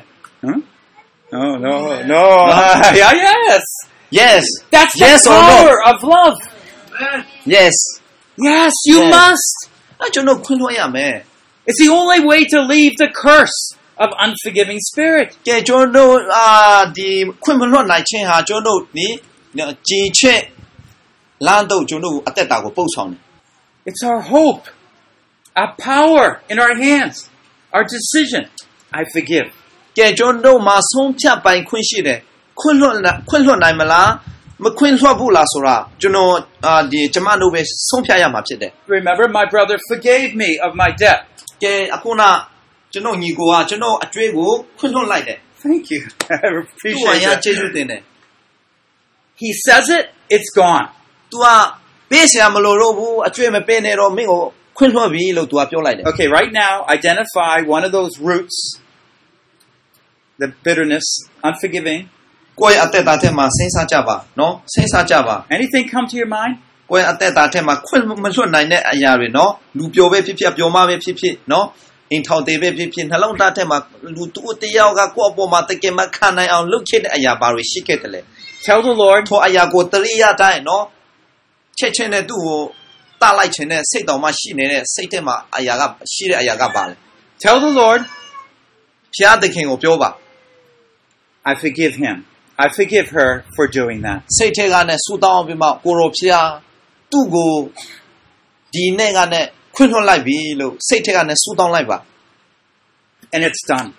Speaker 1: No. Yes.
Speaker 2: Yes.
Speaker 1: That's the
Speaker 2: yes
Speaker 1: power of love.
Speaker 2: Yes.
Speaker 1: Yes, you
Speaker 2: Yes.
Speaker 1: must.
Speaker 2: ကျွန်တော်ခွင့်လွှတ်ရမယ်
Speaker 1: It's the only way to leave the curse of unforgiving spirit.
Speaker 2: ကဲကျွန်တော်ဒီခွင့်မလွှတ်နိုင်ခြင်းဟာကျွန်တော်ဒီကြည်ချက်လမ်းတော့ကျွန်တော်အသက်တာကိုပုတ်ဆောင်တယ်
Speaker 1: It's our hope, our power in our hands, our decision. I forgive.
Speaker 2: ကဲကျွန်တော်မှာဆုံးဖြတ်ပိုင်ခွင့်ရှိတယ်ခွင့်လွှတ်နိုင်မလားမခွင့်လွှတ်ဘူးလားဆိုတာကျွန်တော်ဒီကျမတို့ပဲဆုံးဖြတ်ရမှာဖြစ်တယ်
Speaker 1: Remember, my brother forgave me of my debt.
Speaker 2: ကဲအခုနကျွန်တော်ညီကိုကကျွန်တော်အကျွေးကိုခွင့်လွှတ်လိုက်တယ်
Speaker 1: Thank you. I
Speaker 2: သူ့
Speaker 1: appreciate
Speaker 2: ရ
Speaker 1: that.
Speaker 2: ကျေးဇူးတင်တယ်
Speaker 1: He says it, it's gone.
Speaker 2: तू ကပေးစရာမလိုတော့ဘူးအကျွေးမပေးနဲ့တော့မင်းကိုခွင့်လွှတ်ပြီလို့ तू ကပြောလိုက်တယ်
Speaker 1: Okay, right now, identify one of those roots, the bitterness, unforgiving.
Speaker 2: ကိုယ့်ရဲ့အသက်တာထဲမှာစဉ်းစားကြပါနော်စဉ်းစားကြပါ
Speaker 1: Anything come to your mind?
Speaker 2: ကိုယ့်ရဲ့အသက်တာထဲမှာခွင့်မလွှတ်နိုင်တဲ့အရာတွေနော်လူပျော်ပဲဖြစ်ဖြစ်ပျော်မပဲဖြစ်ဖြစ်နော်အိမ်ထောင်သေးပဲဖြစ်ဖြစ်နှလုံးသားထဲမှာလူတူတယောက်ကကိုယ့်အပေါ်မှာတကယ်မခံနိုင်အောင်လုပ်ခဲ့တဲ့အရာဘာတွေရှိခဲ့တယ်လဲ
Speaker 1: Tell the Lord.
Speaker 2: ထိုအရာကိုတရိယာတိုင်းနော်ချက်ချင်းနဲ့သူ့ကိုတလိုက်ခြင်းနဲ့စိတ်တော်မှရှိနေတဲ့စိတ်ထဲမှာအရာကရှိတဲ့အရာကပါလေ
Speaker 1: Tell the Lord,
Speaker 2: ဖျားသခင်ကိုပြောပါ
Speaker 1: I forgive him. I forgive her for doing that.
Speaker 2: စိတ်ထဲကနဲ့ဆူတောင်းပြီးမှကိုရောဖျားသူ့ကိုဒီနေ့ကနဲ့ခွင့်လွှတ်လိုက်ပြီလို့စိတ်ထဲကနဲ့ဆူတောင်းလိုက်ပါ
Speaker 1: And it's done.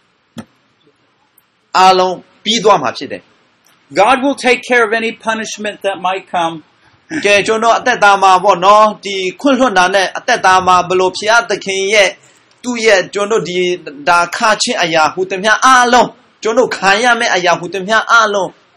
Speaker 2: အားလုံးပြီးသွားမှာဖြစ်တယ်
Speaker 1: God will take care of any punishment that might come.
Speaker 2: ကဲကျွန်တော်အသက်တာမှာပေါ့နော်ဒီခွင့်လွှတ်တာနဲ့အသက်တာမှာဘလို့ဖျားသခင်ရဲ့သူ့ရဲ့ကျွန်တော်ဒီဒါခါချင်းအရာဟူသမျှအားလုံးကျွန်တော်ခံရမယ့်အရာဟူသမျှအားလုံး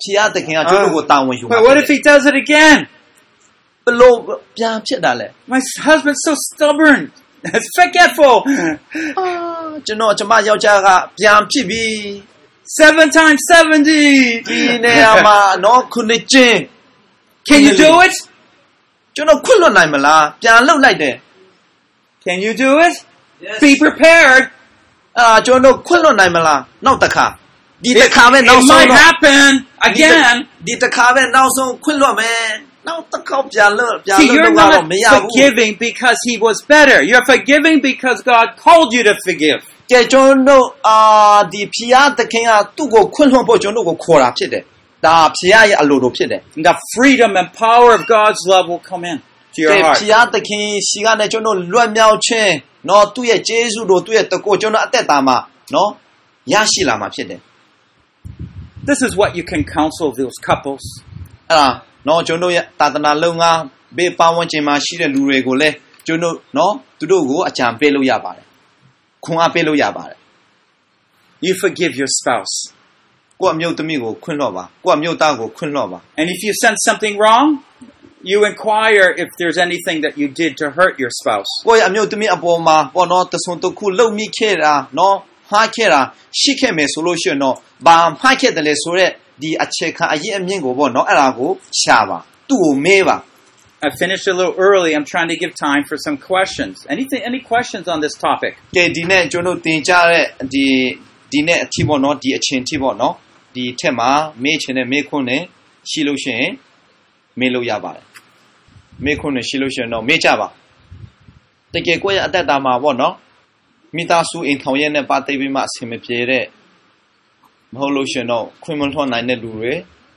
Speaker 2: ဖျားသခင်ကကျွန်တော်ကိုတာဝန်ယူ
Speaker 1: But what if he does it again?
Speaker 2: ဘလို့ပြန်ဖြစ်တာလဲ
Speaker 1: My husband's so stubborn. It's forgetful.
Speaker 2: ကျွန်တော်ကျမယောက်ျားကပြန်ဖြစ်ပြီ
Speaker 1: 7 times 70.
Speaker 2: ဒီနေရာမှာနော်ခုနှစ်ကျင်း
Speaker 1: Can you do it?
Speaker 2: ကျွန်တော်ခွင့်လွတ်နိုင်မလားပြန်လှုပ်လိုက်တယ်
Speaker 1: Can you do it? Be prepared.
Speaker 2: ကျွန်တော်ခွင့်လွတ်နိုင်မလားနောက်တစ်ခါဒီတစ်ခါပဲနောက်
Speaker 1: It
Speaker 2: ဆုံး
Speaker 1: might
Speaker 2: တော့
Speaker 1: happen again.
Speaker 2: ဒီတစ်ခါပဲနောက်ဆုံးခွင့်လွတ်မယ်နောက်တစ်ခေါက်ပြန်လှုပ်
Speaker 1: See, you're
Speaker 2: တော့
Speaker 1: not
Speaker 2: မရဘူး
Speaker 1: forgiving because he was better. You're forgiving because God called you to forgive.
Speaker 2: ကဲကျွန်တော်ဒီဖျားသခင်ကသူ့ကိုခွင့်လွှတ်ဖို့ကျွန်တော်ကိုခေါ်တာဖြစ်တယ်ဒါဖျားရဲ့အလိုတော်ဖြစ်တယ်
Speaker 1: And the freedom and power of God's love will come in to your
Speaker 2: ကဲ
Speaker 1: heart.
Speaker 2: ဖျားသခင်ရှိကနေကျွန်တော်လွတ်မြောက်ခြင်းနော်သူ့ရဲ့ကျေးဇူးတော်သူ့ရဲ့တကုကျွန်တော်အသက်တာမှာနော်ရရှိလာမှာဖြစ်တယ်
Speaker 1: This is what you can counsel those couples.
Speaker 2: အဲ့ဒါနော်ကျွန်တော်ရဲ့သာသနာလုံငါဘေးပန်းဝန်းကျင်မှာရှိတဲ့လူတွေကိုလည်းကျွန်တော်နော်သူတို့ကိုအကြံပေးလို့ရပါတယ်ခွန်အားပေးလို့ရပါတယ်
Speaker 1: You forgive your spouse.
Speaker 2: ကိုယ့်အမျိုးသမီးကိုခွင့်လွှတ်ပါကိုယ့်အမျိုးသားကိုခွင့်လွှတ်ပါ
Speaker 1: And if you sense something wrong, you inquire if there's anything that you did to hurt your spouse.
Speaker 2: ကိုယ့်ရဲ့အမျိုးသမီးအပေါ်မှာပေါ့နော်တဆုံတစ်ခုလှုပ်မိခဲ့တာနော်မှားခဲ့တာရှိခဲ့မယ်ဆိုလို့ရှိရင်တော့ဘာမှားခဲ့တယ်လဲဆိုတော့ဒီအခြေခံအရင်အမြင့်ကိုပေါ့နော်အဲ့ဒါကိုရှာပါသူ့ကိုမေးပါ
Speaker 1: I finished a little early. I'm trying to give time for some questions. Any questions on this topic?
Speaker 2: ကဲဒီနေ့ကျွန်တော်သင်ကြားတဲ့ဒီနေ့အထီးပေါ့နော်ဒီအချင်းထီးပေါ့နော်ဒီထက်မှာမေးချင်တဲ့မေးခွန်းနဲ့ရှိလို့ရှိရင်မေးလို့ရပါတယ်မေးခွန်းနဲ့ရှိလို့ရှိရင်တော့မေးကြပါတကယ်ကိုယ့်ရဲ့အသက်တာမှာပေါ့နော်မိသားစုအိမ်ထောင်ရဲ့နဲ့ပတ်သက်ပြီးမှအဆင်မပြေတဲ့မဟုတ်လို့ရှိရင်တော့ခွင့်မလွှတ်နိုင်တဲ့လူတွေ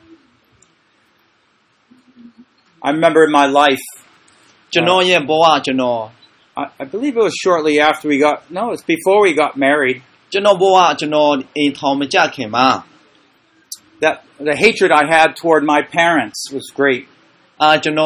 Speaker 1: I remember in my life,
Speaker 2: ကျွန်တော်ရဲ့ဘဝကျွန်တော်
Speaker 1: I believe it was shortly after it's before we got married,
Speaker 2: ကျွန်တော်ဘဝကျွန်တော်အိမ်ထောင်မကြခင်မှာ
Speaker 1: that the hatred I had toward my parents was great.
Speaker 2: ကျွန်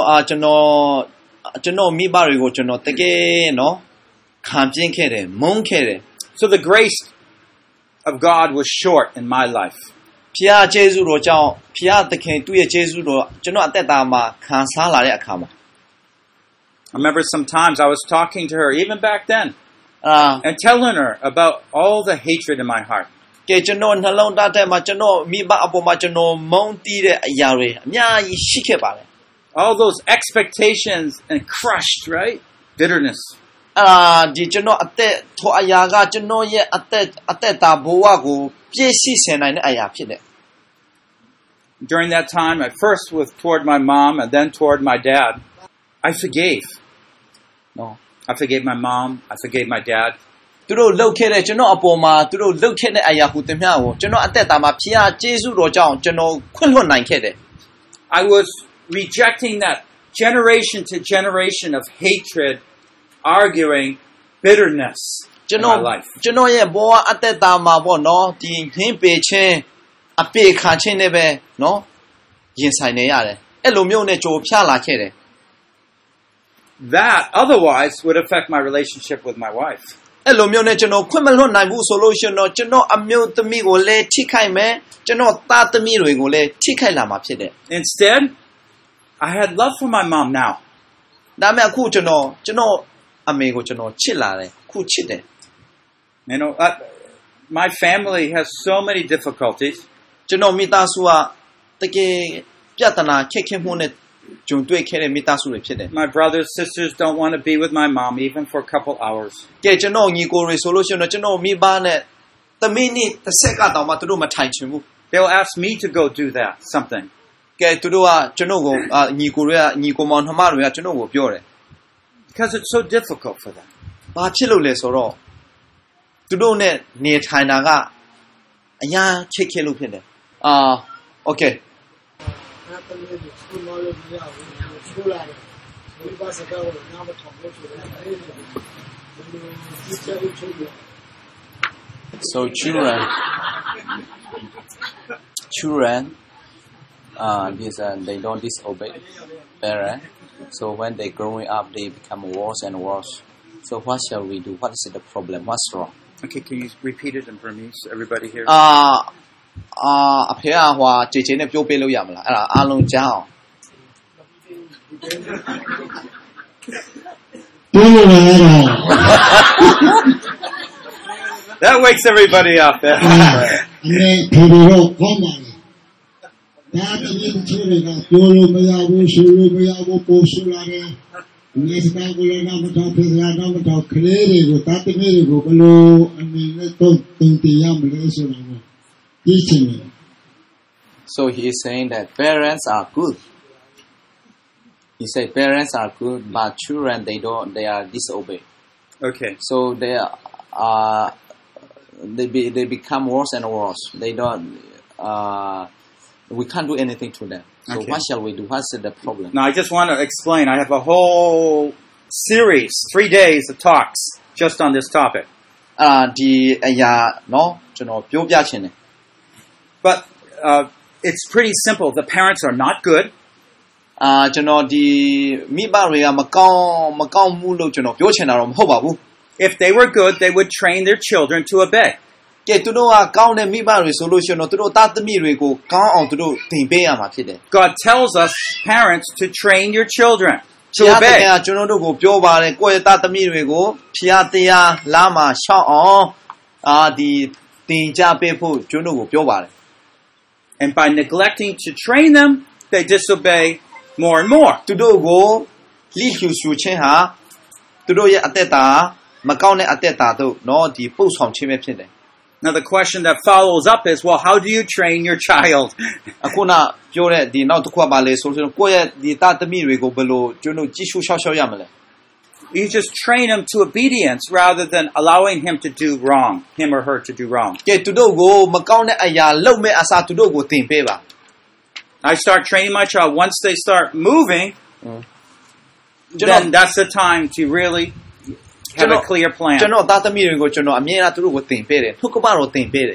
Speaker 2: တော်မိဘတွေကိုကျွန်တော်တကယ်နော်ခံပြင်းခဲ့တယ်မုန်းခဲ့တယ်
Speaker 1: So the grace of God was short in my life.
Speaker 2: ဖျားကျေးဇူးတော်ကြောင့်ဖျားသခင်သူ့ရဲ့ကျေးဇူးတော်ကျွန်တော်အသက်တာမှာခံစားလာတဲ့အခါမှာ
Speaker 1: I remember sometimes I was talking to her, even back then, and telling her about all the hatred in my heart.
Speaker 2: ကဲကျွန်တော်နှလုံးသားထဲမှာကျွန်တော်မိဘအပေါ်မှာကျွန်တော်မုန်းတီးတဲ့အရာတွေအများကြီးရှိခဲ့ပါတယ်
Speaker 1: All those expectations and crushed, right? Bitterness.
Speaker 2: ဒီကျွန်တော်အသက်ထိုအရာကကျွန်တော်ရဲ့အသက်တာဘဝကိုပြည့်စုံစေနိုင်တဲ့အရာဖြစ်တယ်
Speaker 1: During that time, I first was toward my mom and then toward my dad. I forgave. No, I forgave my mom. I forgave my dad.
Speaker 2: သူတို့လှုပ်ခဲ့တဲ့ကျွန်တော်အပေါ်မှာသူတို့လှုပ်ခဲ့တဲ့အရာဟူသမျှကိုကျွန်တော်အသက်တာမှာဖျားကျေးဇူးတော်ကြောင့်ကျွန်တော်ခွင့်လွှတ်နိုင်ခဲ့တယ်
Speaker 1: I was rejecting that generation to generation of hatred, arguing, bitterness in my life.
Speaker 2: ကျွန်တော်ရဲ့ဘဝအသက်တာမှာပေါ့နော်ဒီနှင်းပေခြင်းအပေခံခြင်းနဲ့ပဲနော်ရင်ဆိုင်နေရတယ်အဲ့လိုမျိုးနဲ့ကြိုဖြားလာခဲ့တယ်
Speaker 1: That otherwise would affect my relationship with my wife.
Speaker 2: အဲ့လိုမျိုးနဲ့ကျွန်တော်ခွင့်မလွှတ်နိုင်ဘူးဆိုလို့ရှိရင်တော့ကျွန်တော်အမျိုးသမီးကိုလည်းထိခိုက်မယ်ကျွန်တော်သားသမီးတွေကိုလည်းထိခိုက်လာမှာဖြစ်တယ်
Speaker 1: Instead, I had love for my mom now.
Speaker 2: ဒါပေမဲ့အခုကျွန်တော်အမေကိုကျွန်တော်ချစ်လာတယ်အခုချစ်တယ်
Speaker 1: You know, my family has so many difficulties.
Speaker 2: ကျွန်တော်မိသားစုကတကယ်ပြဿနာခက်ခဲမှုနဲ့ဂျုံတွေ့ခဲ့တဲ့မိသားစုတွေဖြစ်တယ်
Speaker 1: My brothers, sisters don't want to be with my mom even for a couple hours.
Speaker 2: ကဲကျွန်တော်ညီကိုတွေဆိုလို့ရှိရင်တော့ကျွန်တော်မိဘနဲ့သမီးနဲ့တစ်ဆက်ကတော့မှသူတို့မထိုင်ချင်ဘူး
Speaker 1: They'll ask me to go do that, something.
Speaker 2: ကဲသူတို့ကကျွန်တော်ကိုညီကိုမောင်နှမတွေကကျွန်တော်ကိုပြောတယ်
Speaker 1: Because it's so difficult for them.
Speaker 2: ဘာဖြစ်လို့လဲဆိုတော့သူတို့နဲ့နေထိုင်တာကအညာခက်ခဲလို့ဖြစ်တယ်okay So children, they don't disobey parents. So when they growing up, they become worse and worse. So what shall we do? What is the problem? What's wrong?
Speaker 1: Okay, can you repeat it in Burmese? Everybody here.
Speaker 2: အဖေကဟွာကြေကြေနဲ့ပြောပေးလို့ရမလားအဲ့ဒါအားလုံးကြားအောင်
Speaker 1: That wakes everybody up.
Speaker 2: So he is saying that parents are good. He said parents are good, but children they are disobey.
Speaker 1: Okay.
Speaker 2: So they become worse and worse. They don't. We can't do anything to them. So
Speaker 1: Okay.
Speaker 2: what shall we do? What's the problem?
Speaker 1: Now I just want to explain. I have a whole series, 3 days of talks just on this topic.
Speaker 2: ဒီအရာနော်ကျွန်တော်ပြောပြချင်တယ်
Speaker 1: But it's pretty simple. The parents are not good.
Speaker 2: ကျွန်တော်ဒီမိဘတွေကမကောင်းမှုလို့ကျွန်တော်ပြောချင်တာတော့မဟုတ်ပါဘူး
Speaker 1: If they were good, they would train their children to obey.
Speaker 2: ကဲသူတို့ကကောင်းတဲ့မိဘတွေဆိုလို့ရှိရင်တော့သူတို့သားသမီးတွေကိုကောင်းအောင်သူတို့သင်ပေးရမှာဖြစ်တယ်
Speaker 1: God tells us, parents, to train your children
Speaker 2: ဘု
Speaker 1: to
Speaker 2: ရားသခင်
Speaker 1: obey.
Speaker 2: ကကျွန်တော်တို့ကိုပြောပါတယ်ကိုယ့်ရဲ့သားသမီးတွေကိုဖျားတရားလာမှာရှောက်အောင်ဒီသင်ကြားပေးဖို့ကျွန်တော်ကိုပြောပါတယ်
Speaker 1: And by neglecting to train them, they disobey more and more.
Speaker 2: သူတို့ကိုလိကျူရှူခြင်းဟာသူတို့ရဲ့အသက်တာမကောင်းတဲ့အသက်တာတို့နော်ဒီပုတ်ဆောင်ခြင်းပဲဖြစ်တယ်
Speaker 1: Now the question that follows up is, well, how do you train your child?
Speaker 2: အခုနပြောတဲ့ဒီနောက်တစ်ခုကပါလေဆိုလို့ကိုယ့်ရဲ့ဒီသားသမီးတွေကိုဘယ်လိုကျွန်တော်ကြည့်ရှုရှောက်ရှောက်ရမလဲ
Speaker 1: You just train him to obedience rather than allowing him to do wrong, him or her to do wrong.
Speaker 2: ကဲသူတို့ကိုမကောင်းတဲ့အရာလုပ်မဲ့အစားသူတို့ကိုသင်ပေးပါ
Speaker 1: I start training my child once they start moving. Then that's the time to really have a clear plan.
Speaker 2: ကျွန်တော်သားသမီးတွေကိုကျွန်တော်အမြဲတမ်းသူတို့ကိုသင်ပေးတယ်နှုတ်ကပတော်သင်ပေးတယ်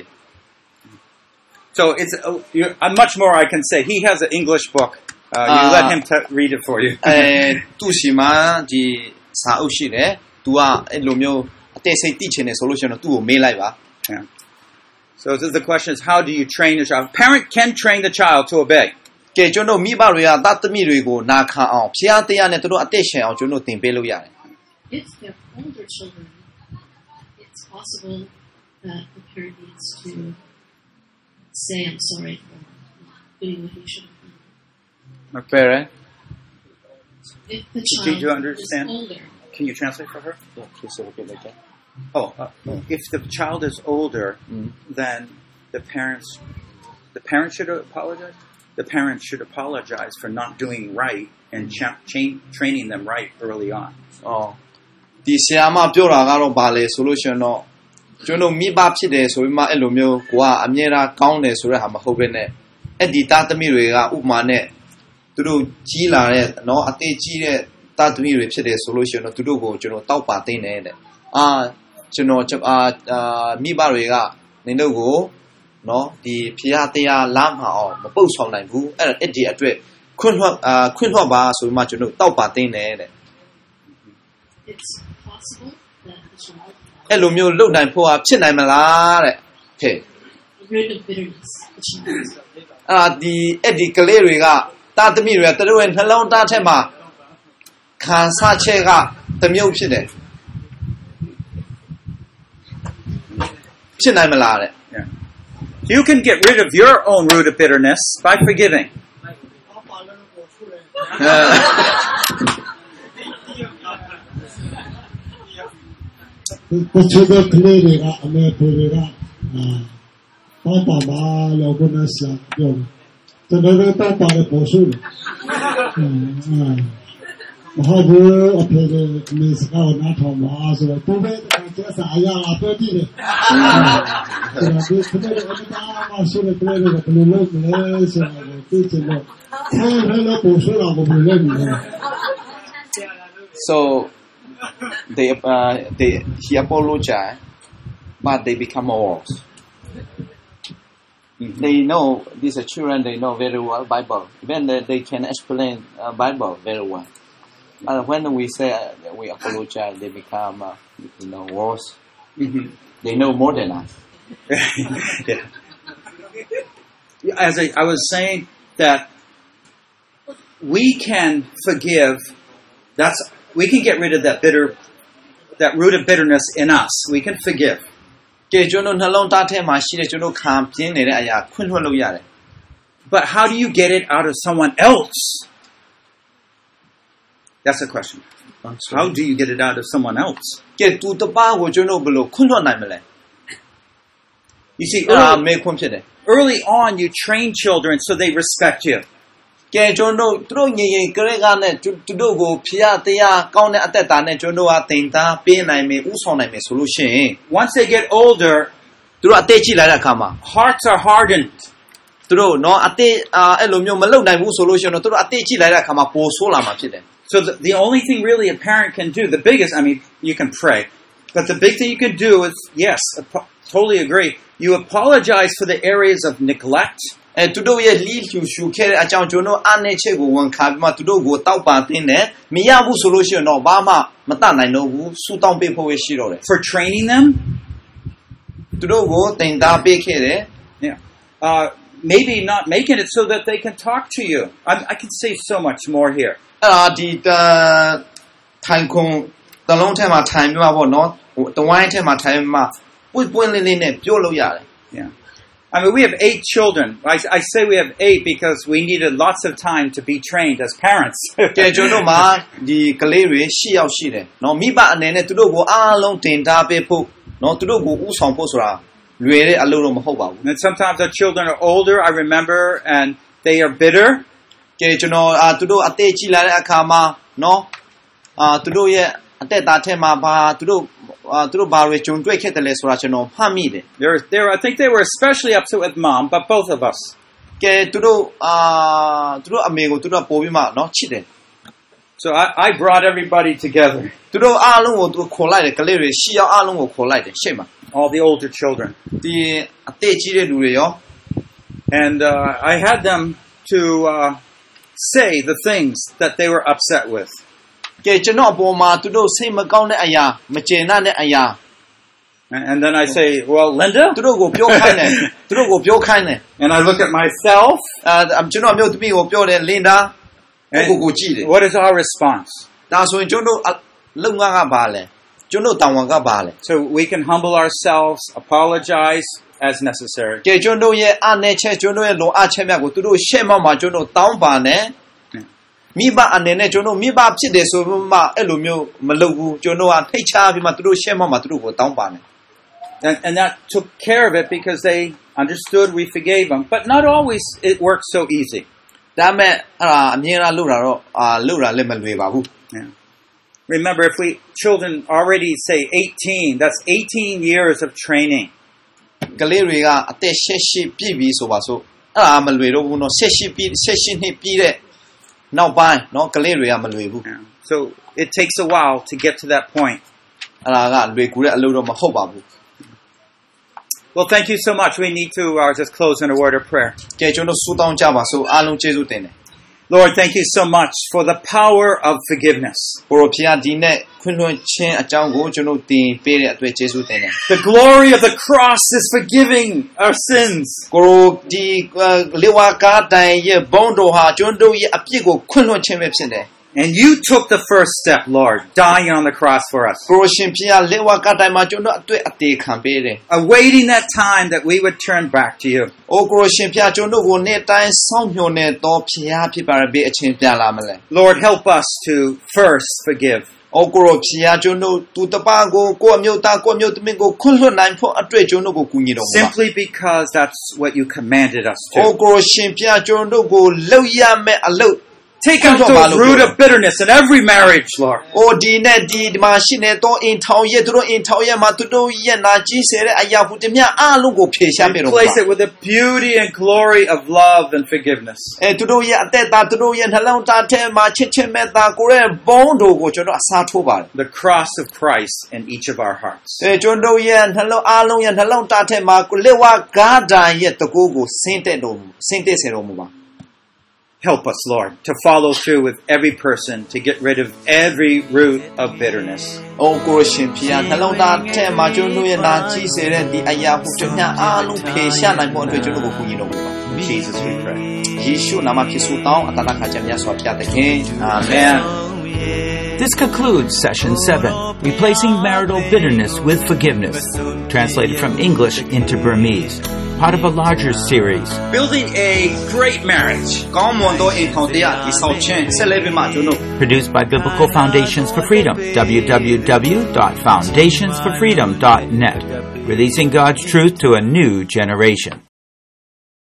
Speaker 1: So it's much more I can say. He has an English book. You let him read it for you.
Speaker 2: သူ့ရှိမှဒီစာအုပ်ရှိတယ် तू ကအဲ့လိုမျိုးအသေးစိတ်သိချင်တယ်ဆိုလို့ရှိရင်တော့သူ့ကိုမေးလိုက်ပါ
Speaker 1: Yeah. So the question is, how do you train your child? Parent can train the child to obey.
Speaker 2: ကဲကျွန်တော်မိဘတွေကသားသမီးတွေကိုနာခံအောင်ဖျားတရားနဲ့သူတို့အသက်ရှင်အောင်ကျွန်တော်သင်ပေးလို့ရတယ်
Speaker 4: If they have older children, it's possible that the parent needs to say, I'm sorry for doing what he should have done.
Speaker 2: Parent
Speaker 4: If the
Speaker 1: Did
Speaker 4: child
Speaker 1: you understand?
Speaker 4: is older,
Speaker 1: Can you translate for her?
Speaker 2: Yeah, please repeat again.
Speaker 1: Oh, if the child is older, then the parent should apologize. The parent should apologize for not doing right and training them right early on.
Speaker 2: ဒီဆရာမပြောတာကတော့ဗာလေဆိုလို့ရှိရင်တော့ကျွန်တော်မိဘဖြစ်တယ်ဆိုပြီးမှအဲ့လိုမျိုးကိုကအမြဲတမ်းကောင်းတယ်ဆိုတဲ့ဟာမဟုတ်ဘဲနဲ့အဲ့ဒီသားသမီးတွေကဥပမာနဲ့သူတို့ကြီးလာတဲ့နော်အသေးကြီးတဲ့သားသမီးတွေဖြစ်တယ်ဆိုလို့ရှိရင်တော့သူတို့ကိုကျွန်တော်တောက်ပါသိနေတယ်ကျွန်တော်မိဘတွေကနင်တို့ကိုနော်ဒီဖျားတရားလမ်းမအောင်မပုတ်ဆောင်နိုင်ဘူးအဲ့ဒီအတွက်ခွင့်လွှတ်ပါဆိုပြီးမှကျွန်တော်တောက်ပါသိနေတဲ့
Speaker 4: it's possible that the child
Speaker 2: အဲ့လိုမျိုးလုပ်နိုင်ဖို့ဖြစ်နိုင်မလားတဲ့ဟဲ့
Speaker 4: rid of bitterness. The child.
Speaker 2: အဲ့ဒီကလေးတွေကတာသမီးတွေကသူတို့ရဲ့နှလုံးသားထဲမှာခံစားချက်ကတစ်မျိုးဖြစ်တယ်ဖြစ်နိုင်မလားတဲ့
Speaker 1: You can get rid of your own root of bitterness by forgiving.
Speaker 2: So he apologized, but they become worse. They know these children. They know very well Bible. Even they can explain Bible very well. But when we say we apologize, they become worse.
Speaker 1: Mm-hmm.
Speaker 2: They know more than us.
Speaker 1: Yeah. as I was saying, that we can forgive. We can get rid of that root of bitterness in us. We can forgive.
Speaker 2: ကဲကျွန်တော်နှလုံးသားထဲမှာရှိတဲ့ကျွန်တော်ခံပြင်းနေတဲ့အရာခွင့်လွှတ်လို့ရတယ်
Speaker 1: But how do you get it out of someone else? That's a question. How do you get it out of someone else?
Speaker 2: ကဲသူတပါးကိုကျွန်တော်ဘယ်လိုခွင့်လွှတ်နိုင်မလဲ
Speaker 1: You see,
Speaker 2: မေခွင့်ဖြစ်တယ်
Speaker 1: early on you train children so they respect you.
Speaker 2: ကဲကျွန်တော်တို့ငယ်ကလေးကနဲ့သူတို့ကိုဖျားတရားကောင်းတဲ့အသက်တာနဲ့ကျွန်တော်ကတင်သားပေးနိုင်မယ်ဥဆောင်နိုင်မယ်ဆိုလို့ရှိရင်
Speaker 1: Once they get older,
Speaker 2: သူတို့အသက်ကြီးလာတဲ့အခါမှာ
Speaker 1: hearts are hardened.
Speaker 2: သူတို့နော်အသက်အဲ့လိုမျိုးမလုပ်နိုင်ဘူးဆိုလို့ရှိရင်တော့သူတို့အသက်ကြီးလာတဲ့အခါမှာပိုဆိုးလာမှာဖြစ်တယ်
Speaker 1: So the only thing really a parent can do, the biggest, I mean, you can pray, but the big thing you can do is, yes, totally agree, you apologize for the areas of neglect.
Speaker 2: သူတို့ရဲ့လီဖြူရှူခဲ့တဲ့အကြောင်းကျွန်တော်အားနည်းချက်ကိုဝန်ခံပြီးမှသူတို့ကိုတောက်ပါတင်တယ်မရဘူးဆိုလို့ရှိရင်တော့ဘာမှမတတ်နိုင်တော့ဘူးစူတောင်းပေးဖို့ပဲရှိတော့တယ်
Speaker 1: For training them.
Speaker 2: သူတို့ကိုတင်သားပေးခဲ့တယ်
Speaker 1: Yeah. Maybe not making it so that they can talk to you. I can say so much more here.
Speaker 2: အဲ့ဒါဒီထိုင်ခုံတလုံးထဲမှာထိုင်ပြီးမှပေါ့နော်တဝိုင်းထဲမှာထိုင်ပြီးမှပွင့်လင်းလင်းနဲ့ပြောလို့ရတယ်
Speaker 1: Yeah. I mean, we have 8 children. I say we have 8 because we needed lots of time to be trained as parents.
Speaker 2: ကဲကျွန်တော်မှာဒီကလေးတွေ10ယောက်ရှိတယ်နော်မိဘအနေနဲ့သူတို့ကိုအားလုံးတင်သားပေးဖို့နော်သူတို့ကိုဥဆောင်ဖို့ဆိုတာလွယ်တဲ့အလုပ်တော့မဟုတ်ပါဘူး
Speaker 1: And sometimes our children are older, I remember, and they are bitter.
Speaker 2: ကဲကျွန်တော်သူတို့အသက်ကြီးလာတဲ့အခါမှာနော်သူတို့ရဲ့အသက်တာထဲမှာဘာသူတို့ဘာတွေကြုံတွေ့ခဲ့တယ်လဲဆိုတာကျွန်တော်မှတ်မိတယ်
Speaker 1: I think they were especially upset with mom, but both of us.
Speaker 2: ကဲသူတို့အမေကိုသူတို့ပို့ပြီးမှနော်ချစ်တယ်
Speaker 1: So I brought everybody together,
Speaker 2: သူတို့အားလုံးကိုသူခေါ်လိုက်တယ်ကလေးတွေ10ယောက်အားလုံးကိုခေါ်လိုက်တယ်ရှေ့မှာ
Speaker 1: all the older children.
Speaker 2: ဒီအသက်ကြီးတဲ့လူတွေရော
Speaker 1: And I had them to say the things that they were upset with.
Speaker 2: ကဲကျွန်တော်အပေါ်မှာသူတို့စိတ်မကောင်းတဲ့အရာမကျေနပ်တဲ့အရာ
Speaker 1: And then I say, well, Linda?
Speaker 2: သူတို့ကိုပြောခိုင်းတယ်သူတို့ကိုပြောခိုင်းတယ်
Speaker 1: And I look at myself.
Speaker 2: ကျွန်တော်မျိုးသမီးကိုပြောတယ်လင်ဒါကိုကြည့်တယ်
Speaker 1: What is our response?
Speaker 2: ဒါဆိုရင်ကျွန်တော်လုံငါကပါလဲကျွန်တော်တောင်းဝန်ကပါလဲ
Speaker 1: So we can humble ourselves, apologize as necessary.
Speaker 2: ကဲကျွန်တော်ရဲ့အနေချက်ကျွန်တော်ရဲ့လိုအပ်ချက်များကိုသူတို့ရှေ့မှကျွန်တော်တောင်းပါနဲ့မိဘအနေနဲ့ကျွန်တော်မိဘဖြစ်တယ်ဆိုမှအဲ့လိုမျိုးမလုပ်ဘူးကျွန်တော်ကထိတ်ချပြီးမှသူတို့ရှေ့မှသူတို့ကိုတောင်းပါနဲ့
Speaker 1: And that took care of it because they understood, we forgave them. But not always it works so easy.
Speaker 2: ဒါမဲ့အမြင်လာလုပ်တာတော့လုပ်တာလည်းမလွယ်ပါဘူး
Speaker 1: Remember, if children already say 18, that's 18 years of training.
Speaker 2: ကလေးတွေကအသက်18ပြည့်ပြီဆိုပါစို့အဲ့ဒါမလွယ်တော့ဘူးနော်18နှစ်ပြည့်တဲ့နောက်ပိုင်းနော်ကလေးတွေကမလွယ်ဘူး
Speaker 1: So it takes a while to get to that point.
Speaker 2: အဲ့ဒါကလွယ်ကူတဲ့အလုပ်တော့မဟုတ်ပါဘူး
Speaker 1: Well, thank you so much. We need to just close in a word of prayer.
Speaker 2: ကဲကျွန်တော်ဆုတောင်းကြပါစို့အားလုံးကျေးဇူးတင်တယ်
Speaker 1: Lord, thank you so much for the power of forgiveness.
Speaker 2: ကိုရောဖျားဒီနဲ့ခွင့်လွှတ်ခြင်းအကြောင်းကိုကျွန်တော်တင်ပေးတဲ့အတွက်ကျေးဇူးတင်တယ်
Speaker 1: The glory of the cross is forgiving our sins.
Speaker 2: ကိုရောဒီလေဝါကားတိုင်ရဲ့ဘုန်းတော်ဟာကျွန်တော်ရဲ့အပြစ်ကိုခွင့်လွှတ်ခြင်းပဲဖြစ်တယ်
Speaker 1: And you took the first step, Lord, dying on the cross for us.
Speaker 2: ကိုရောရှင်ဖျားလေဝါကားတိုင်မှာကျွန်တော်အတွက်အသေးခံပေးတယ်
Speaker 1: Awaiting that time that we would turn back to you.
Speaker 2: အိုကိုရောရှင်ဖျားကျွန်တော်ကိုနေ့တိုင်းစောင့်မျှော်နေတော့ဖျားဖြစ်ပါရပေအချင်းပြန်လာမလဲ
Speaker 1: Lord, help us to first forgive.
Speaker 2: အိုကိုရောဖျားကျွန်တော်သူတပါကိုကိုအမျိုးသားကိုအမျိုးသမီးကိုခွင့်လွှတ်နိုင်ဖို့အတွက်ကျွန်တော်ကိုကူညီတော်မူပါ
Speaker 1: Simply because that's what you commanded us
Speaker 2: အို
Speaker 1: to.
Speaker 2: ကိုရှင်ဖျားကျွန်တော်ကိုလောက်ရမဲ့အလုပ်
Speaker 1: Take out the root of bitterness in every marriage, Lord.
Speaker 2: အိုဒီနဲ့ဒီမှာရှိနေတော့အင်ထောင်ရဲ့သူတို့အင်ထောင်ရဲ့မှာသူတို့ရဲ့နာကြီးစေတဲ့အရာဟုတည်းများအားလုံးကိုဖြေရှားပြတော်မူပါ
Speaker 1: Replace it with the beauty and glory of love and forgiveness.
Speaker 2: သူတို့ရဲ့အသက်တာသူတို့ရဲ့နှလုံးသားထဲမှာချစ်ချင်းမေတ္တာကိုရဲ့ဘုန်းတော်ကိုကျွန်တော်အစားထိုးပါတယ်
Speaker 1: The cross of Christ in each of our hearts.
Speaker 2: ကျွန်တော်ရဲ့နှလုံးအားလုံးရဲ့နှလုံးသားထဲမှာကိုလက်ဝါးကားတိုင်ရဲ့တကူကိုဆင်းသက်စေတော်မူပါ
Speaker 1: Help us, Lord, to follow through with every person to get rid of every root of bitterness.
Speaker 2: အိုကိုရှင်ဖျားနှလုံးသားထဲမှာကျွန်တော်ရဲ့နာကြီးစေတဲ့ဒီအရာဟုကျွန်တော်အားလုံးဖေရှားနိုင်ဖို့အတွက်ကျွန်တော်ကိုကူညီတော်မူပါ
Speaker 1: Jesus, we pray.
Speaker 2: ယေရှုနာမဖြစ်ဆိုတောင်းအတနာခါကြမြတ်စွာဘုရားသခင်
Speaker 1: Amen.
Speaker 3: This concludes Session 7, Replacing Marital Bitterness with Forgiveness, translated from English into Burmese, part of a larger series.
Speaker 1: Building a great marriage.
Speaker 2: ကောင်းမွန်သောအိမ်ထောင်တရားတည်ဆောက်ခြင်းဆက်လက်ပြီးမှကျွန်တော်
Speaker 3: Produced by Biblical Foundations for Freedom, www.foundationsforfreedom.net, releasing God's truth to a new generation.